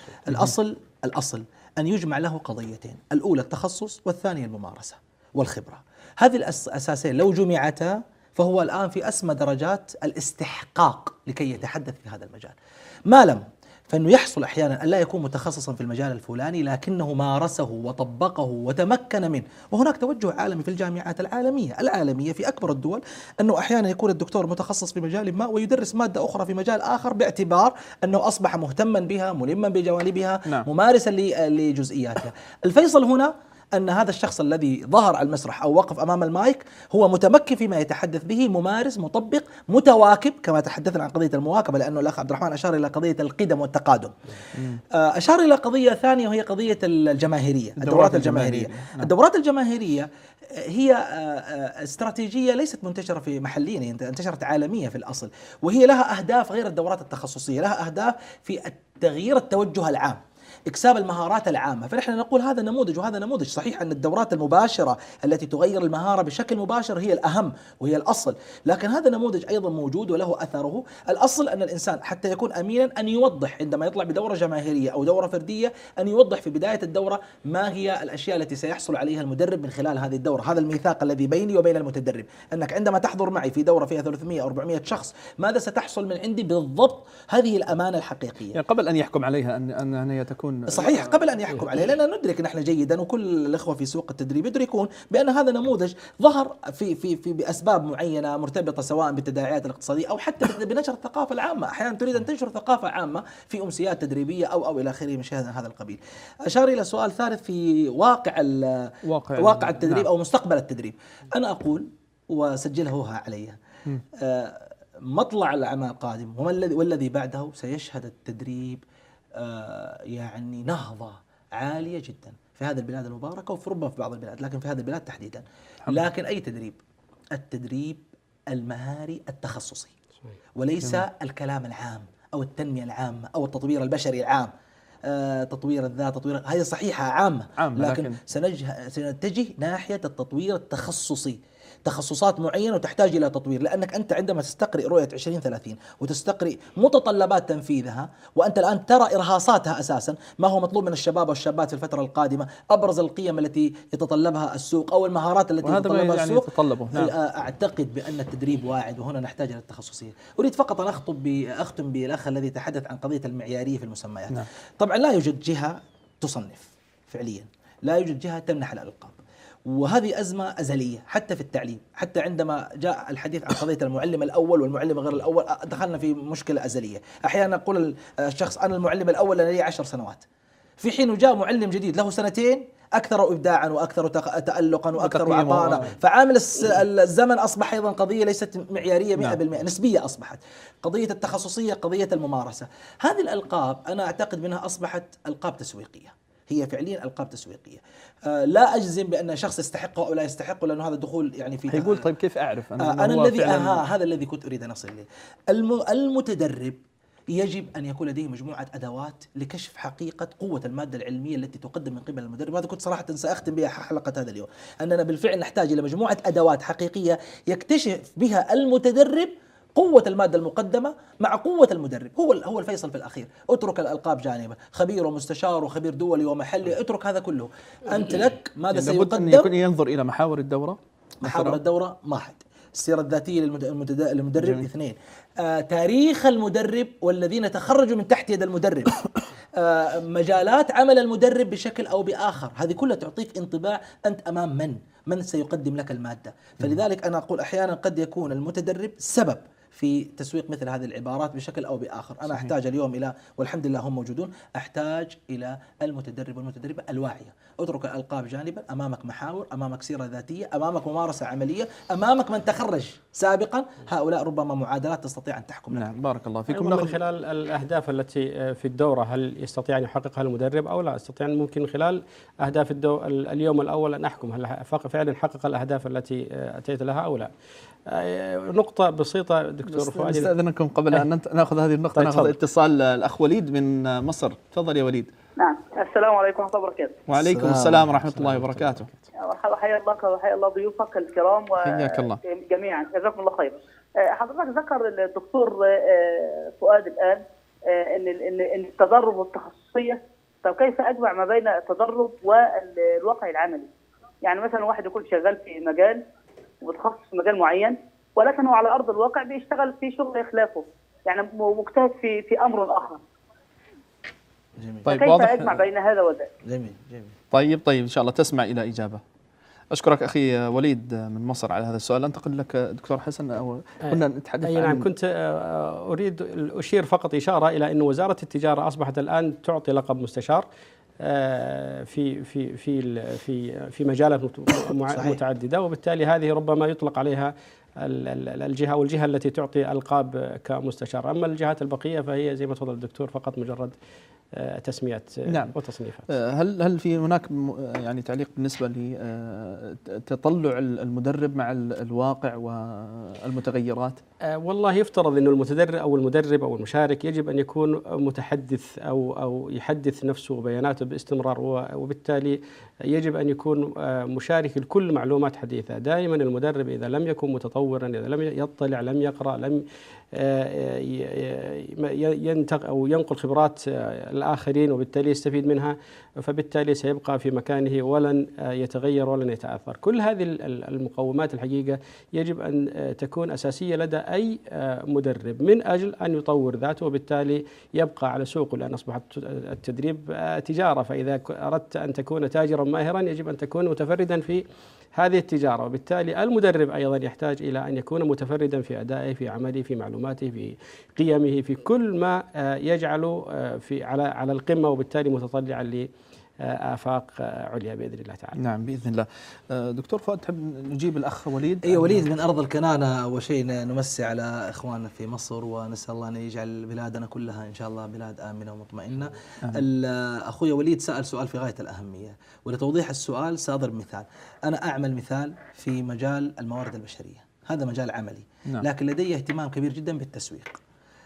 الأصل أن يجمع له قضيتين، الأولى التخصص والثانية الممارسة والخبرة. هذه الأساسين لو جمعتا فهو الآن في أسمى درجات الاستحقاق لكي يتحدث في هذا المجال. ما لم فإنه يحصل أحيانا أن لا يكون متخصصا في المجال الفلاني لكنه مارسه وطبقه وتمكن منه. وهناك توجه عالمي في الجامعات العالمية في أكبر الدول أنه أحيانا يكون الدكتور متخصص في مجال ما ويدرس مادة أخرى في مجال آخر باعتبار أنه أصبح مهتما بها، ملما بجوانبها، ممارسا لجزئياتها. الفيصل هنا أن هذا الشخص الذي ظهر على المسرح أو وقف أمام المايك هو متمكن فيما يتحدث به، ممارس، مطبق، متواكب، كما تحدثنا عن قضية المواكبة لأنه الأخ عبد الرحمن أشار إلى قضية القدم والتقادم. أشار إلى قضية ثانية وهي قضية الجماهيرية، الدورات الجماهيرية. الدورات الجماهيريه هي استراتيجية ليست منتشرة في محليا، هي انتشرت عالمية في الأصل، وهي لها أهداف غير الدورات التخصصية، لها أهداف في تغيير التوجه العام، إكساب المهارات العامة. فنحن نقول هذا نموذج وهذا نموذج. صحيح أن الدورات المباشرة التي تغير المهارة بشكل مباشر هي الأهم وهي الأصل، لكن هذا نموذج أيضا موجود وله أثره. الأصل أن الإنسان حتى يكون أمينا أن يوضح عندما يطلع بدورة جماهيرية أو دورة فردية، أن يوضح في بداية الدورة ما هي الأشياء التي سيحصل عليها المدرب من خلال هذه الدورة. هذا الميثاق الذي بيني وبين المتدرب، أنك عندما تحضر معي في دورة فيها 300 أو 400 شخص ماذا ستحصل من عندي بالضبط. هذه الأمانة الحقيقية، يعني قبل أن يحكم عليها أن هي تكون صحيح، قبل أن يحكم عليه، لأننا ندرك نحن جيدا وكل الأخوة في سوق التدريب يدركون بأن هذا نموذج ظهر في بأسباب معينة مرتبطة سواء بالتداعيات الاقتصادية أو حتى بنشر الثقافة العامة. أحيانا تريد أن تنشر ثقافة عامة في أمسيات تدريبية أو إلى آخره من شيء هذا القبيل. أشار إلى سؤال ثالث في واقع التدريب أو مستقبل التدريب. أنا أقول وسجلها علي، مطلع العام القادم والذي بعده سيشهد التدريب يعني نهضة عالية جدا في هذه البلاد المباركة وفي ربما في بعض البلاد، لكن في هذه البلاد تحديدا. لكن أي تدريب؟ التدريب المهاري التخصصي، وليس الكلام العام أو التنمية العامة أو التطوير البشري العام. تطوير الذات، تطوير هذه صحيحة عامة، لكن سنتجه ناحية التطوير التخصصي، تخصصات معينة وتحتاج إلى تطوير. لأنك أنت عندما تستقرئ رؤية 2030 وتستقرئ متطلبات تنفيذها، وأنت الآن ترى إرهاصاتها أساسا، ما هو مطلوب من الشباب والشابات في الفترة القادمة، أبرز القيم التي يتطلبها السوق أو المهارات التي يتطلبها السوق. أعتقد بأن التدريب واعد، وهنا نحتاج إلى التخصصية. أريد فقط أن أختم بالأخ الذي تحدث عن قضية المعيارية في المسميات. طبعا لا يوجد جهة تصنف فعليا، لا يوجد جهة تمنح الألقاب، وهذه أزمة أزلية حتى في التعليم. حتى عندما جاء الحديث عن قضية المعلم الأول والمعلم غير الأول دخلنا في مشكلة أزلية. أحيانا يقول الشخص أنا المعلم الأول أنا لي 10 سنوات، في حين جاء معلم جديد له 2 أكثر إبداعا وأكثر تألقا وأكثر عطاء. فعامل الزمن أصبح أيضا قضية ليست معيارية 100%، نسبية أصبحت. قضية التخصصية، قضية الممارسة، هذه الألقاب أنا أعتقد منها أصبحت ألقاب تسويقية، هي فعليا ألقاب تسويقية. لا أجزم بأن شخص يستحقه أو لا يستحقه، لأنه هذا دخول يعني في يقول طيب كيف أعرف أنا الذي هذا الذي كنت أريد أن أصل إليه. المتدرب يجب أن يكون لديه مجموعة أدوات لكشف حقيقة قوة المادة العلمية التي تقدم من قبل المدرب. هذا كنت صراحة سأختم بها حلقة هذا اليوم، أننا بالفعل نحتاج إلى مجموعة أدوات حقيقية يكتشف بها المتدرب قوة المادة المقدمة مع قوة المدرب، هو الفيصل في الأخير. اترك الألقاب جانبا، خبير ومستشار وخبير دولي ومحلي، اترك هذا كله. أنت لك ماذا لابد أن سيقدم. ينظر إلى محاور الدورة. محاور الدورة 1، السيرة الذاتية للمدرب 2، تاريخ المدرب والذين تخرجوا من تحت يد المدرب، مجالات عمل المدرب بشكل أو بآخر. هذه كلها تعطيك انطباع أنت أمام من سيقدم لك المادة. فلذلك أنا أقول أحيانا قد يكون المتدرب سبب في تسويق مثل هذه العبارات بشكل أو بآخر. أنا أحتاج اليوم إلى، والحمد لله هم موجودون، أحتاج إلى المتدرب والمتدربة الواعية. اترك الألقاب جانبا، أمامك محاور، أمامك سيرة ذاتية، أمامك ممارسة عملية، أمامك من تخرج سابقا. هؤلاء ربما معادلات تستطيع أن تحكم لك. نعم بارك الله فيكم. من خلال الأهداف التي في الدورة، هل يستطيع أن يحققها المدرب أو لا يستطيع؟ ممكن خلال أهداف اليوم الأول أن أحكم هل فعلا حقق الأهداف التي أتيت لها أو لا. نقطة بسيطة دكتور فؤاد، نستأذنكم قبل أن نأخذ هذه النقطة. نأخذ اتصال الأخ وليد من مصر. تفضل يا وليد. نعم، السلام عليكم ورحمة الله وبركاته. وعليكم السلام ورحمة الله وبركاته. حيا الله ضيوفك الكرام وجميعا، جزاكم الله خير. حضرتك ذكر الدكتور فؤاد الآن ان التدرب والتخصصية. طب كيف أجمع ما بين التدرب والواقع العملي؟ يعني مثلا واحد يكون شغال في مجال ومتخصص في مجال معين، ولكن هو على أرض الواقع بيشتغل في شغل خلافه، يعني مجتهد في أمر آخر. جميل. طيب كيف واضح. أجمع بين هذا وذاك؟ جميل. طيب إن شاء الله تسمع إلى إجابة. أشكرك أخي وليد من مصر على هذا السؤال. أنتقل لك دكتور حسن، أو كنا نتحدث عن نعم، كنت أريد أشير فقط إشارة إلى أن وزارة التجارة أصبحت الآن تعطي لقب مستشار في في في في مجالات متعددة، وبالتالي هذه ربما يطلق عليها الجهة أو الجهة التي تعطي ألقاب كمستشار. أما الجهات البقية فهي زي ما تفضل الدكتور فقط مجرد تسميات نعم. وتصنيفات. هل في هناك يعني تعليق بالنسبة لتطلع المدرب مع الواقع والمتغيرات؟ والله يفترض أن المتدرب أو المدرب أو المشارك يجب أن يكون متحدث أو يحدث نفسه وبياناته باستمرار، وبالتالي يجب أن يكون مشارك لكل معلومات حديثة. دائما المدرب إذا لم يكن متطورا، إذا لم يطلع، لم يقرأ، لم أو ينقل خبرات الآخرين وبالتالي يستفيد منها، فبالتالي سيبقى في مكانه ولن يتغير ولن يتأثر. كل هذه المقومات الحقيقة يجب أن تكون أساسية لدى أي مدرب من أجل أن يطور ذاته، وبالتالي يبقى على سوقه، لأن أصبحت التدريب تجارة. فإذا أردت أن تكون تاجرا ماهرا يجب أن تكون متفردا في هذه التجارة، وبالتالي المدرب أيضا يحتاج إلى أن يكون متفردا في أدائه، في عمله، في معلوماته، في قيمه، في كل ما يجعله على القمة، وبالتالي متطلعا لآفاق عليا بإذن الله تعالى. نعم بإذن الله. دكتور فؤاد، تحب نجيب الأخ وليد؟ أي وليد من أرض الكنانة. أول شيء نمسي على إخواننا في مصر، ونسأل الله أن يجعل بلادنا كلها إن شاء الله بلاد آمنة ومطمئنة. أخوي وليد سأل سؤال في غاية الأهمية، ولتوضيح السؤال سأضرب مثال. أنا أعمل مثال في مجال الموارد البشرية، هذا مجال عملي، لكن لدي اهتمام كبير جدا بالتسويق.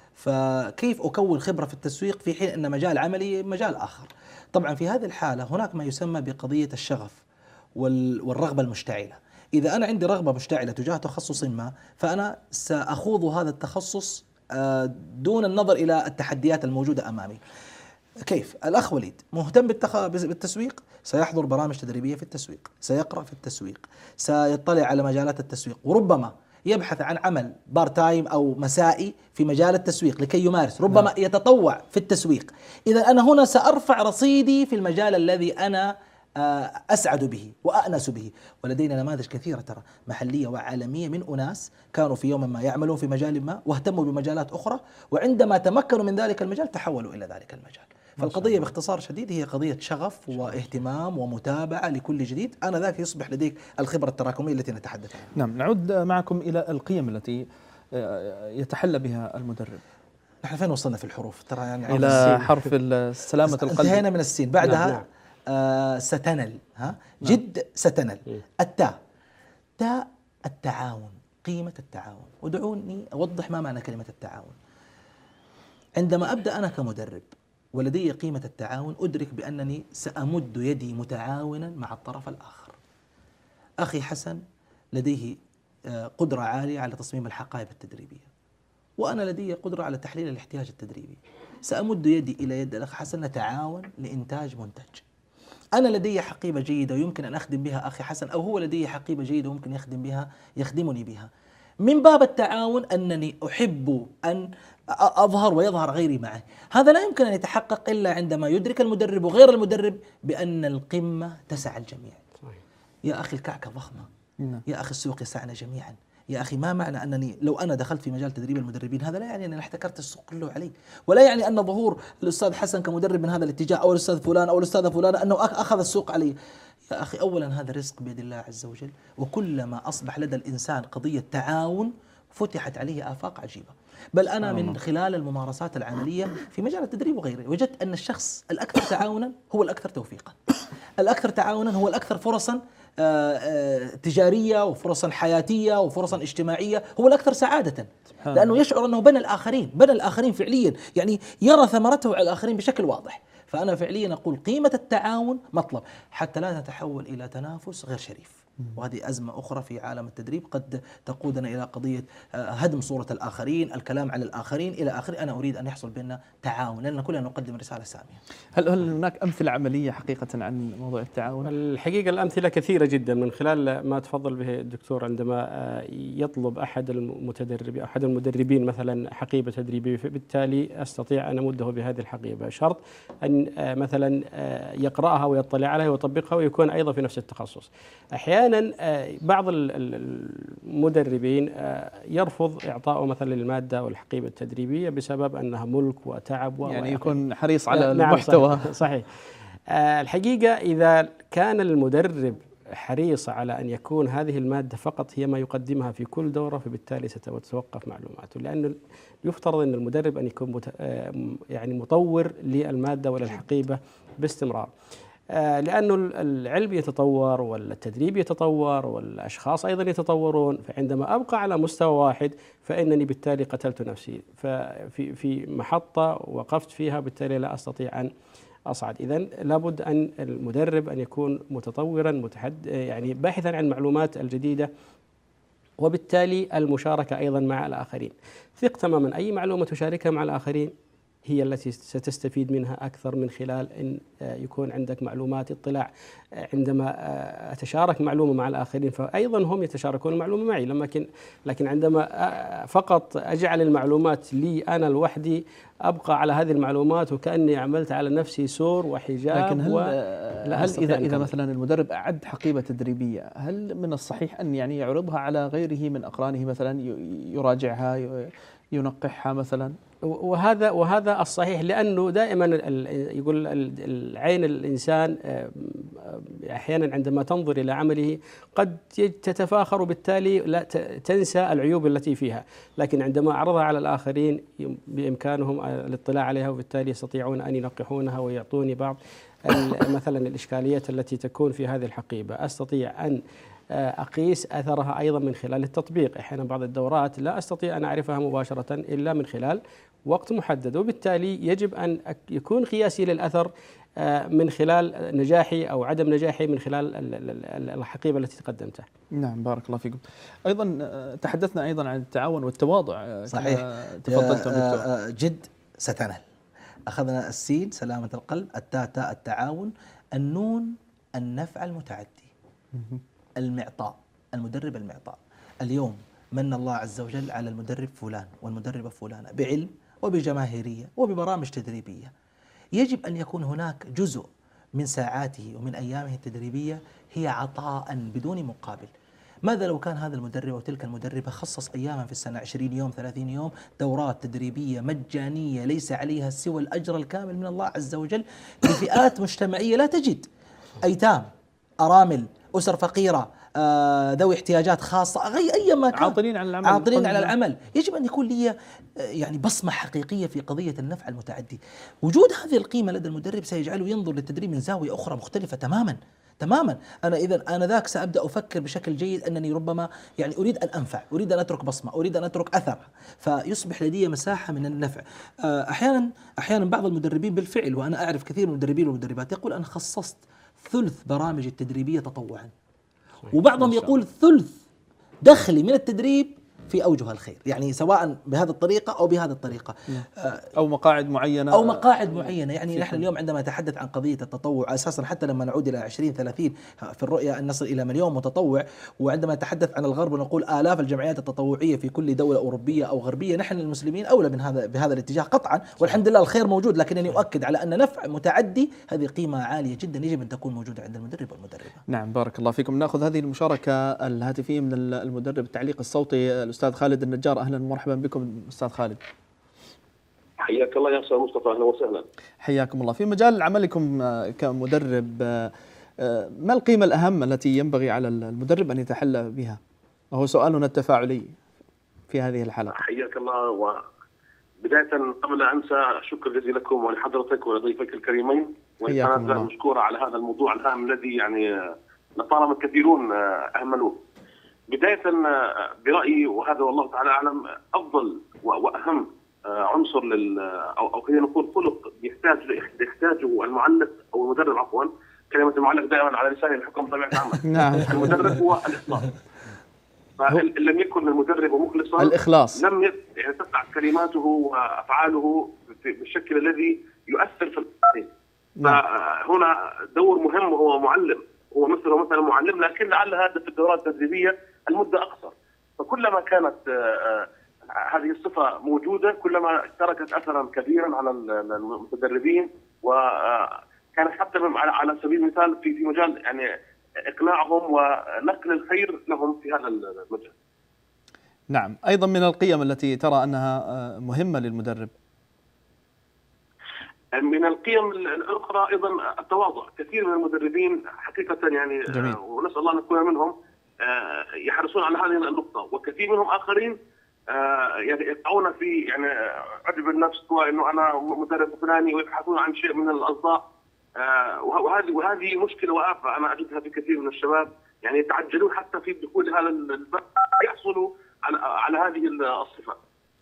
فكيف أكون خبرة في التسويق في حين أن مجال عملي مجال آخر؟ طبعا في هذه الحالة هناك ما يسمى بقضية الشغف والرغبة المشتعلة. إذا أنا عندي رغبة مشتعلة تجاه تخصص ما، فأنا سأخوض هذا التخصص دون النظر إلى التحديات الموجودة أمامي. كيف؟ الأخ وليد مهتم بالتسويق، سيحضر برامج تدريبية في التسويق، سيقرأ في التسويق، سيطلع على مجالات التسويق، وربما يبحث عن عمل بارت تايم أو مسائي في مجال التسويق لكي يمارس، ربما يتطوع في التسويق. إذا أنا هنا سأرفع رصيدي في المجال الذي أنا أسعد به وأأنس به. ولدينا نماذج كثيرة ترى محلية وعالمية من أناس كانوا في يوم ما يعملون في مجال ما واهتموا بمجالات أخرى، وعندما تمكنوا من ذلك المجال تحولوا إلى ذلك المجال. فالقضية باختصار شديد هي قضية شغف واهتمام ومتابعة لكل جديد، أنا ذاك يصبح لديك الخبرة التراكمية التي نتحدث عنها. نعم، نعود معكم إلى القيم التي يتحلى بها المدرب. نحن فين وصلنا في الحروف؟ ترى يعني إلى حرف سلامة القلب. انتهينا من السين، بعدها ستنل. جد ستنل. التاء، تاء التعاون، قيمة التعاون. ودعوني أوضح ما معنى كلمة التعاون. عندما أبدأ أنا كمدرب ولدي قيمة التعاون، أدرك بأنني سأمد يدي متعاونا مع الطرف الآخر. أخي حسن لديه قدرة عالية على تصميم الحقائب التدريبية، وأنا لدي قدرة على تحليل الاحتياج التدريبي، سأمد يدي إلى يد الأخ حسن، نتعاون لإنتاج منتج. أنا لدي حقيبة جيدة ويمكن أن أخدم بها أخي حسن، أو هو لديه حقيبة جيدة ويمكن يخدمني بها. من باب التعاون أنني أحب أن أظهر ويظهر غيري معه. هذا لا يمكن أن يتحقق إلا عندما يدرك المدرب وغير المدرب بأن القمة تسع الجميع. يا أخي الكعكة ضخمة، يا أخي السوق يسعنا جميعا. يا أخي ما معنى أنني لو أنا دخلت في مجال تدريب المدربين هذا لا يعني أنني احتكرت السوق كله علي، ولا يعني أن ظهور الأستاذ حسن كمدرب من هذا الاتجاه أو الأستاذ فلان أو الأستاذة فلانة أنه أخذ السوق علي. يا أخي أولا هذا رزق بيد الله عز وجل، وكلما أصبح لدى الإنسان قضية تعاون فتحت عليه آفاق عجيبة. بل أنا من خلال الممارسات العملية في مجال التدريب وغيره وجدت أن الشخص الأكثر تعاونا هو الأكثر توفيقا، الأكثر تعاونا هو الأكثر فرصا تجارية وفرصا حياتية وفرصا اجتماعية، هو الأكثر سعادة، لأنه يشعر أنه بنى الآخرين فعليا، يعني يرى ثمرته على الآخرين بشكل واضح. فأنا فعليا أقول قيمة التعاون مطلب حتى لا نتحول إلى تنافس غير شريف، وهذه أزمة أخرى في عالم التدريب قد تقودنا إلى قضية هدم صورة الآخرين، الكلام على الآخرين إلى آخره. أنا أريد أن يحصل بيننا تعاون لأننا كلنا نقدم رسالة سامية. هل هناك أمثلة عملية حقيقة عن موضوع التعاون؟ الحقيقة الأمثلة كثيرة جدا، من خلال ما تفضل به الدكتور عندما يطلب أحد المدربين مثلا حقيبة تدريبية، فبالتالي أستطيع أن أمده بهذه الحقيبة، شرط أن مثلا يقرأها ويطلع عليها ويطبقها ويكون أيضا في نفس التخصص. أحيانا بعض المدربين يرفض إعطاء مثلا المادة والحقيبة التدريبية بسبب أنها ملك وتعب يعني يكون حريص على المحتوى. صحيح. الحقيقة إذا كان المدرب حريص على أن يكون هذه المادة فقط هي ما يقدمها في كل دورة، فبالتالي ستتوقف معلوماته، لأنه يفترض أن المدرب أن يكون يعني مطور للمادة وللحقيبة باستمرار، لأنه العلم يتطور والتدريب يتطور والأشخاص أيضا يتطورون. فعندما أبقى على مستوى واحد فإنني بالتالي قتلت نفسي، ففي محطة وقفت فيها بالتالي لا أستطيع أن أصعد. إذن لابد أن المدرب أن يكون متطورا يعني باحثا عن المعلومات الجديدة، وبالتالي المشاركة أيضا مع الآخرين. ثق تماما أي معلومة تشاركها مع الآخرين هي التي ستستفيد منها أكثر من خلال أن يكون عندك معلومات اطلاع. عندما أتشارك معلومة مع الآخرين فأيضا هم يتشاركون المعلومة معي، لكن عندما فقط أجعل المعلومات لي أنا لوحدي أبقى على هذه المعلومات وكأني عملت على نفسي سور وحجاب. لكن هل إذا مثلا المدرب أعد حقيبة تدريبية، هل من الصحيح أن يعني يعرضها على غيره من أقرانه مثلا، يراجعها ينقحها مثلا؟ وهذا الصحيح، لأنه دائما يقول العين الإنسان أحيانا عندما تنظر إلى عمله قد تتفاخر بالتالي لا تنسى العيوب التي فيها، لكن عندما أعرضها على الآخرين بإمكانهم الاطلاع عليها، وبالتالي يستطيعون أن ينقحونها ويعطوني بعض مثلا الإشكاليات التي تكون في هذه الحقيبة. أستطيع أن أقيس أثرها أيضا من خلال التطبيق. أحيانا بعض الدورات لا أستطيع أن أعرفها مباشرة إلا من خلال وقت محدد، وبالتالي يجب أن يكون قياسي للأثر من خلال نجاحي أو عدم نجاحي من خلال الحقيبة التي قدمتها. نعم، بارك الله فيكم. أيضا تحدثنا أيضا عن التعاون والتواضع. صحيح، تفضلتم دكتور. جد ستنال. أخذنا السين سلامة القلب، التاء التعاون، النون النفع المتعدي، المعطاء، المدرب المعطاء. اليوم من الله عز وجل على المدرب فلان والمدربة فلانة بعلم وبجماهيرية وببرامج تدريبية، يجب أن يكون هناك جزء من ساعاته ومن أيامه التدريبية هي عطاء بدون مقابل. ماذا لو كان هذا المدرب وتلك المدربة خصص أياما في السنة 20 يوم 30 يوم دورات تدريبية مجانية ليس عليها سوى الأجر الكامل من الله عز وجل لفئات مجتمعية لا تجد، أيتام، أرامل، أسر فقيرة، ذوي احتياجات خاصة، أي ما كان، عاطلين على العمل. يجب أن يكون لي يعني بصمة حقيقية في قضية النفع المتعدي. وجود هذه القيمة لدى المدرب سيجعله ينظر للتدريب من زاوية أخرى مختلفة تماما. أنا إذا أنا ذاك سأبدأ أفكر بشكل جيد أنني ربما يعني أريد أن أنفع، أريد أن أترك بصمة، أريد أن أترك أثر، فيصبح لدي مساحة من النفع. أحيانا بعض المدربين بالفعل، وأنا أعرف كثير من المدربين والمدربات، يقول أنا خصصت ثلث برامج التدريبية تطوعا، وبعضهم يقول ثلث دخلي من التدريب في أوجه الخير، يعني سواء بهذه الطريقة أو بهذه الطريقة، أو مقاعد معينة أو مقاعد معينة. يعني نحن اليوم عندما نتحدث عن قضية التطوع أساسا، حتى لما نعود إلى 2030 في الرؤية أن نصل إلى 1,000,000 متطوع، وعندما نتحدث عن الغرب ونقول آلاف الجمعيات التطوعية في كل دولة أوروبية أو غربية، نحن المسلمين أولى من بهذا الاتجاه قطعا، والحمد لله الخير موجود، لكنني أؤكد على أن نفع متعدي هذه قيمة عالية جدا يجب أن تكون موجودة عند المدرب والمدربة. نعم، بارك الله فيكم. نأخذ هذه المشاركة الهاتفية من المدرب التعليق الصوتي الأستاذ خالد النجار. أهلا ومرحبا بكم أستاذ خالد. حياك الله يا أستاذ مصطفى، أهلا وسهلا. حياكم الله. في مجال عملكم كمدرب، ما القيمة الأهم التي ينبغي على المدرب أن يتحلى بها؟ وهو سؤالنا التفاعلي في هذه الحلقة. حياك الله. وبداية قبل أن أنسى، شكر جزيلا لكم ولحضرتك ولضيفك الكريمين، والقناة مشكورة على هذا الموضوع الهام الذي يعني لطالما كثيرون أهملوه. بداية برأيي، وهذا والله تعالى أعلم، أفضل وأهم عنصر أو خلينا نقول خلق يحتاجه المعلق أو المدرب، عفوا، كلمة المعلق دائما على لساني بحكم طبيعة العمل. نعم. المدرب هو الإخلاص. فإن لم يكن المدرب مخلصا، الإخلاص لم يعني تسعى كلماته وأفعاله بالشكل الذي يؤثر في الآخرين. فهنا دور مهم، وهو معلم، هو مثلا معلم، لكن لعل هذا في الدورات التدريبية المدة أقصر. فكلما كانت هذه الصفة موجودة، كلما تركت أثرا كبيرا على المتدربين، وكانت حتى على سبيل المثال في مجال يعني إقناعهم ونقل الخير لهم في هذا المجال. نعم. أيضا من القيم التي ترى أنها مهمة للمدرب، من القيم الأخرى أيضا التواضع. كثير من المدربين حقيقة يعني ونسأل الله أن نكون منهم يحرصون على هذه النقطة، وكثير منهم آخرين يعني يقعون في يعني عجب النفس، وإنه أنا مدرب فلاني، ويبحثون عن شيء من الأصداء. وهذه مشكلة وآفة أنا أجدها في كثير من الشباب، يعني يتعجلون حتى في دخول هذا الباب يحصلوا على هذه الصفة.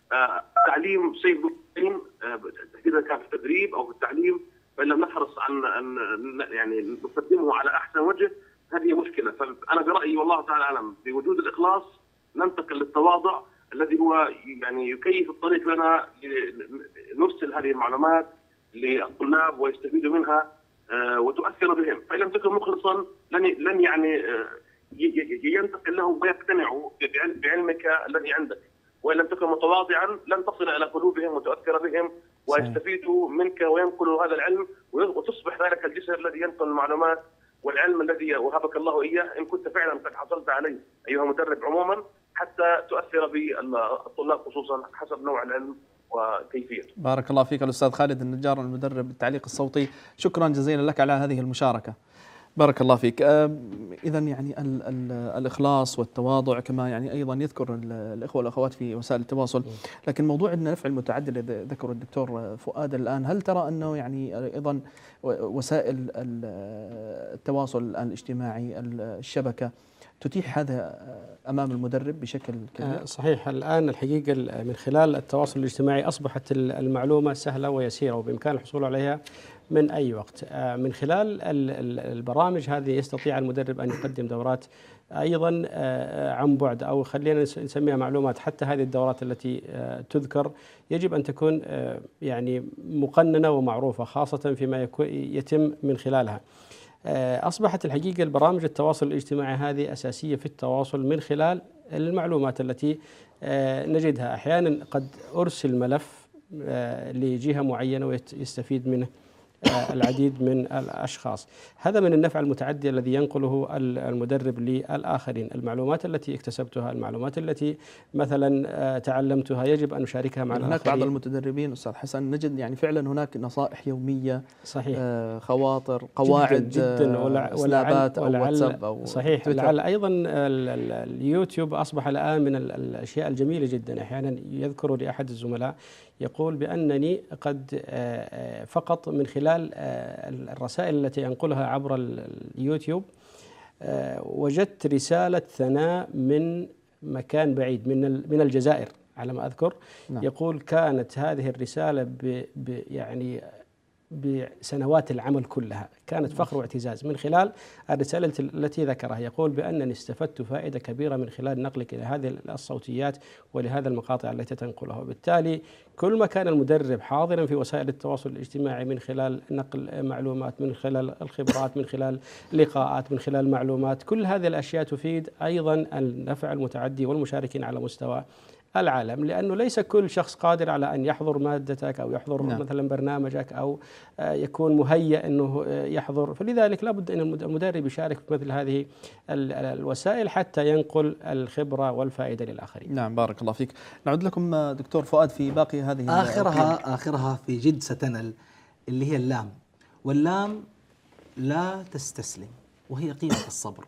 تعليم سيد الدين تحديدا كان في التدريب أو في التعليم، فإن لم نحرص أن يعني نقدمه على أحسن وجه، هذه مشكلة. فأنا برأيي والله تعالى أعلم، بوجود الإخلاص ننتقل للتواضع الذي هو يعني يكيف الطريق لنا نرسل هذه المعلومات للطلاب ويستفيدوا منها وتؤثر بهم. فإن لم تكن مخلصا لن يعني ينتقل له ويقتنعوا بعلمك الذي عندك، وإن لم تكن متواضعا لن تصل إلى قلوبهم وتؤثر بهم ويستفيدوا منك وينقلوا هذا العلم، وتصبح ذلك الجسر الذي ينقل المعلومات والعلم الذي وهبك الله إياه إن كنت فعلا قد حصلت عليه أيها المدرب عموما، حتى تؤثر بالطلاب خصوصا حسب نوع العلم وكيفية. بارك الله فيك الأستاذ خالد النجار، المدرب التعليق الصوتي، شكرا جزيلا لك على هذه المشاركة. بارك الله فيك. إذا يعني الإخلاص والتواضع، كما يعني أيضا يذكر الإخوة والأخوات في وسائل التواصل. لكن موضوع النفع المتعدي الذي ذكره الدكتور فؤاد الآن، هل ترى أنه يعني أيضا وسائل التواصل الاجتماعي، الشبكة، تتيح هذا أمام المدرب بشكل كبير؟ صحيح. الآن الحقيقة من خلال التواصل الاجتماعي أصبحت المعلومة سهلة ويسيرة، وبإمكان الحصول عليها من أي وقت. من خلال البرامج هذه يستطيع المدرب أن يقدم دورات أيضا عن بعد، أو خلينا نسميها معلومات. حتى هذه الدورات التي تذكر يجب أن تكون يعني مقننة ومعروفة، خاصة فيما يتم من خلالها. أصبحت الحقيقة البرامج التواصل الاجتماعي هذه أساسية في التواصل من خلال المعلومات التي نجدها. أحيانا قد أرسل ملف لجهة معينة ويستفيد منه العديد من الأشخاص. هذا من النفع المتعدي الذي ينقله المدرب للآخرين. المعلومات التي اكتسبتها، المعلومات التي مثلا تعلمتها، يجب أن نشاركها مع الآخرين. هناك بعض المتدربين أستاذ حسن نجد يعني فعلا هناك نصائح يومية، صحيح، خواطر، قواعد جدا سنابات أو واتساب أو صحيح. لعل أيضا اليوتيوب أصبح الآن من الأشياء الجميلة جدا. أحيانا يذكر لأحد الزملاء يقول بأنني قد فقط من خلال الرسائل التي أنقلها عبر اليوتيوب وجدت رسالة ثناء من مكان بعيد من الجزائر على ما أذكر. نعم. يقول كانت هذه الرسالة يعني بسنوات العمل كلها، كانت فخر واعتزاز من خلال الرسالة التي ذكرها. يقول بأنني استفدت فائدة كبيرة من خلال نقلك إلى هذه الصوتيات ولهذا المقاطع التي تنقلها. وبالتالي كل ما كان المدرب حاضرا في وسائل التواصل الاجتماعي من خلال نقل معلومات، من خلال الخبرات، من خلال لقاءات، من خلال معلومات، كل هذه الأشياء تفيد أيضا النفع المتعدي والمشاركين على مستوى العالم، لأنه ليس كل شخص قادر على أن يحضر مادتك أو يحضر مثلا برنامجك أو يكون مهيأ أنه يحضر، فلذلك لابد أن المدرب يشارك في مثل هذه الوسائل حتى ينقل الخبرة والفائدة للآخرين. نعم، بارك الله فيك. نعود لكم دكتور فؤاد في باقي هذه آخرها في جد ستنل، اللي هي اللام، واللام لا تستسلم، وهي قيمة الصبر.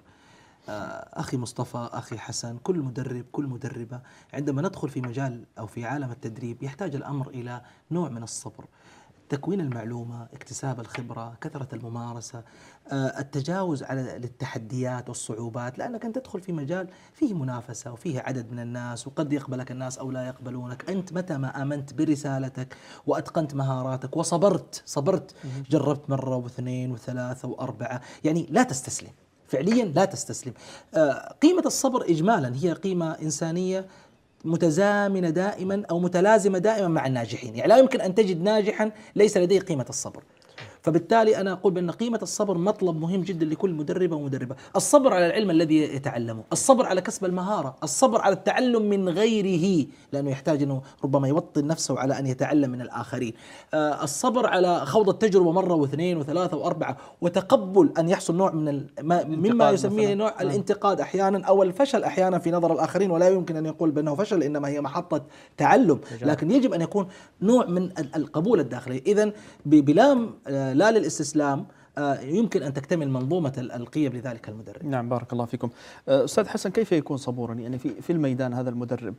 أخي مصطفى، أخي حسن، كل مدرب، كل مدربة، عندما ندخل في مجال أو في عالم التدريب يحتاج الأمر إلى نوع من الصبر، تكوين المعلومة، اكتساب الخبرة، كثرة الممارسة، التجاوز على التحديات والصعوبات، لأنك أنت تدخل في مجال فيه منافسة وفيه عدد من الناس، وقد يقبلك الناس أو لا يقبلونك. أنت متى ما آمنت برسالتك وأتقنت مهاراتك وصبرت جربت مرة واثنين وثلاثة وأربعة، يعني لا تستسلم، فعليا لا تستسلم. قيمة الصبر إجمالا هي قيمة إنسانية متزامنة دائما أو متلازمة دائما مع الناجحين، يعني لا يمكن أن تجد ناجحا ليس لديه قيمة الصبر. فبالتالي أنا أقول بأن قيمة الصبر مطلب مهم جدا لكل مدربة ومدربة. الصبر على العلم الذي يتعلمه، الصبر على كسب المهارة، الصبر على التعلم من غيره، لأنه يحتاج أنه ربما يوطن نفسه على أن يتعلم من الآخرين، الصبر على خوض التجربة مرة واثنين وثلاثة وأربعة، وتقبل أن يحصل نوع من مما يسميه نوع الانتقاد أحيانا أو الفشل أحيانا في نظر الآخرين، ولا يمكن أن يقول بأنه فشل، إنما هي محطة تعلم، لكن يجب أن يكون نوع من القبول الداخلي. إذن بلام لا للاستسلام يمكن أن تكتمل منظومة القيم لذلك المدرب. نعم، بارك الله فيكم. أستاذ حسن، كيف يكون صبورا يعني في الميدان هذا المدرب؟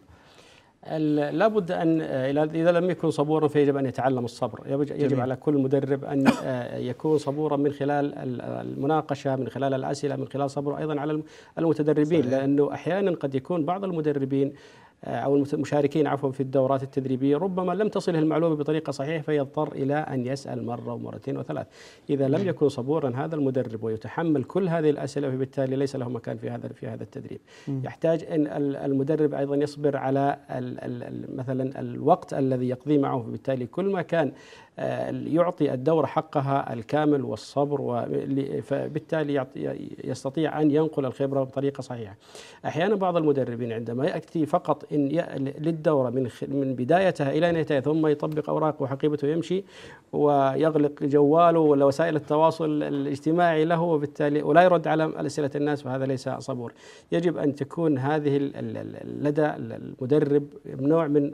لابد أن إذا لم يكن صبورا فيجب أن يتعلم الصبر. يجب على كل مدرب أن يكون صبورا من خلال المناقشة، من خلال الأسئلة، من خلال صبره أيضا على المتدربين. صحيح. لأنه أحيانا قد يكون بعض المدربين أو المشاركين عفوا في الدورات التدريبية ربما لم تصله المعلومة بطريقة صحيحة، فيضطر إلى أن يسأل مرة ومرتين وثلاث. إذا لم يكن صبورا هذا المدرب ويتحمل كل هذه الأسئلة، فبالتالي ليس له مكان في هذا التدريب. يحتاج أن المدرب أيضا يصبر على مثلا الوقت الذي يقضيه معه، فبالتالي كل ما كان يعطي الدورة حقها الكامل والصبر، فبالتالي يستطيع أن ينقل الخبرة بطريقة صحيحة. أحيانا بعض المدربين عندما يأتي فقط للدورة من بدايتها إلى نهايتها ثم يطبق أوراقه وحقيبته ويمشي ويغلق جواله ولا وسائل التواصل الاجتماعي له، وبالتالي ولا يرد على أسئلة الناس، وهذا ليس صبور. يجب أن تكون هذه لدى المدرب نوع من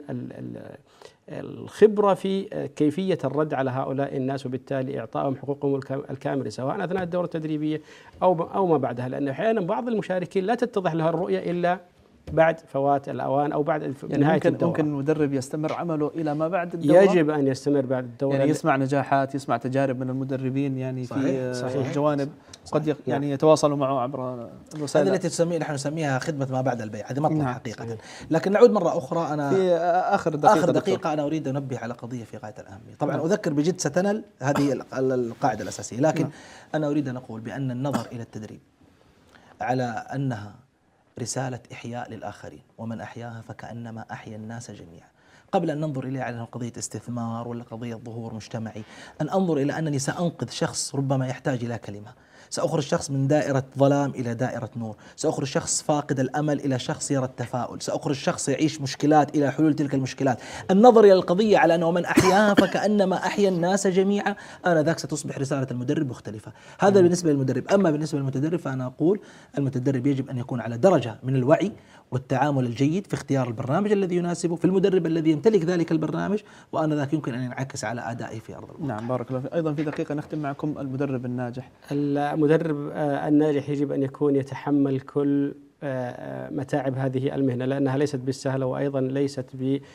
الخبرة في كيفية الرد على هؤلاء الناس، وبالتالي إعطائهم حقوقهم الكاملة سواء أثناء الدورة التدريبية أو ما بعدها، لأن أحيانا بعض المشاركين لا تتضح له الرؤية إلا بعد فوات الأوان أو بعد يعني نهاية الدورة. ممكن المدرب يستمر عمله إلى ما بعد الدورة؟ يجب أن يستمر بعد الدورة، يعني يسمع نجاحات، يسمع تجارب من المدربين يعني في صحيح. جوانب قد يعني يتواصلوا معه عبر الوسائل. هذه التي نحن نسميها خدمة ما بعد البيع، هذه مطلب حقيقة. لكن نعود مرة أخرى، أنا في آخر دقيقة أنا أريد أن أنبه على قضية في غاية الأهمية. طبعا أذكر بجد ستنل هذه القاعدة الأساسية، لكن أنا أريد أن أقول بأن النظر إلى التدريب على أنها رسالة إحياء للآخرين، ومن أحياها فكأنما أحيا الناس جميعا، قبل أن ننظر إليها على قضية استثمار ولا قضية ظهور مجتمعي، أن أنظر إلى أنني سأنقذ شخص ربما يحتاج إلى كلمة، سأخرج شخص من دائرة ظلام إلى دائرة نور، سأخرج شخص فاقد الأمل إلى شخص يرى التفاؤل، سأخرج شخص يعيش مشكلات إلى حلول تلك المشكلات. النظر إلى القضية على أنه من أحياها فكأنما أحيا الناس جميعا، آنذاك ستصبح رسالة المدرب مختلفة. هذا بالنسبة للمدرب. أما بالنسبة للمتدرب فأنا أقول المتدرب يجب أن يكون على درجة من الوعي والتعامل الجيد في اختيار البرنامج الذي يناسبه، في المدرب الذي يمتلك ذلك البرنامج، وآنذاك يمكن أن ينعكس على أدائه في أرض الواقع. نعم، بارك الله فيك. أيضا في دقيقة نختم معكم المدرب الناجح. المدرب الناجح يجب أن يكون يتحمل كل متاعب هذه المهنة، لأنها ليست بالسهلة وأيضا ليست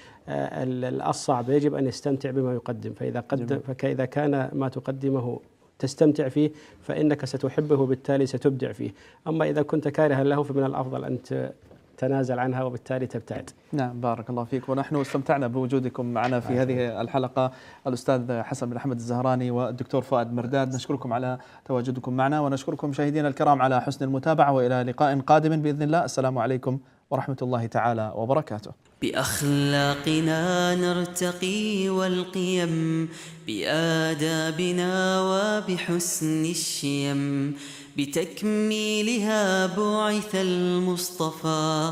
بالصعب. يجب أن يستمتع بما يقدم، فإذا كان ما تقدمه تستمتع فيه فإنك ستحبه وبالتالي ستبدع فيه. أما إذا كنت كارها له فمن الأفضل أن تتنازل عنها وبالتالي تبتعد. نعم، بارك الله فيك. ونحن استمتعنا بوجودكم معنا في هذه الحلقة، الأستاذ حسن بن أحمد الزهراني والدكتور فؤاد مرداد. نشكركم على تواجدكم معنا، ونشكركم مشاهدينا الكرام على حسن المتابعة، وإلى لقاء قادم بإذن الله. السلام عليكم ورحمة الله تعالى وبركاته. بأخلاقنا نرتقي والقيم، بآدابنا وبحسن الشيم، بتكميلها بعث المصطفى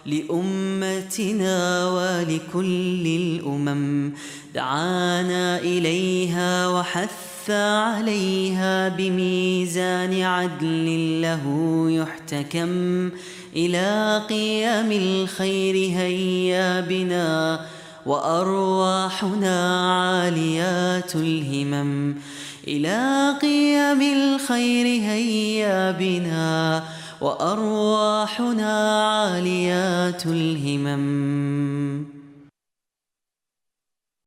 لأمتنا ولكل الأمم. دعانا إليها وحث عليها بميزان عدل له يحتكم. إلى قيام الخير هيا بنا وأرواحنا عاليات الهمم. إلى قيام الخير هيا بنا وأرواحنا عاليات الهمم.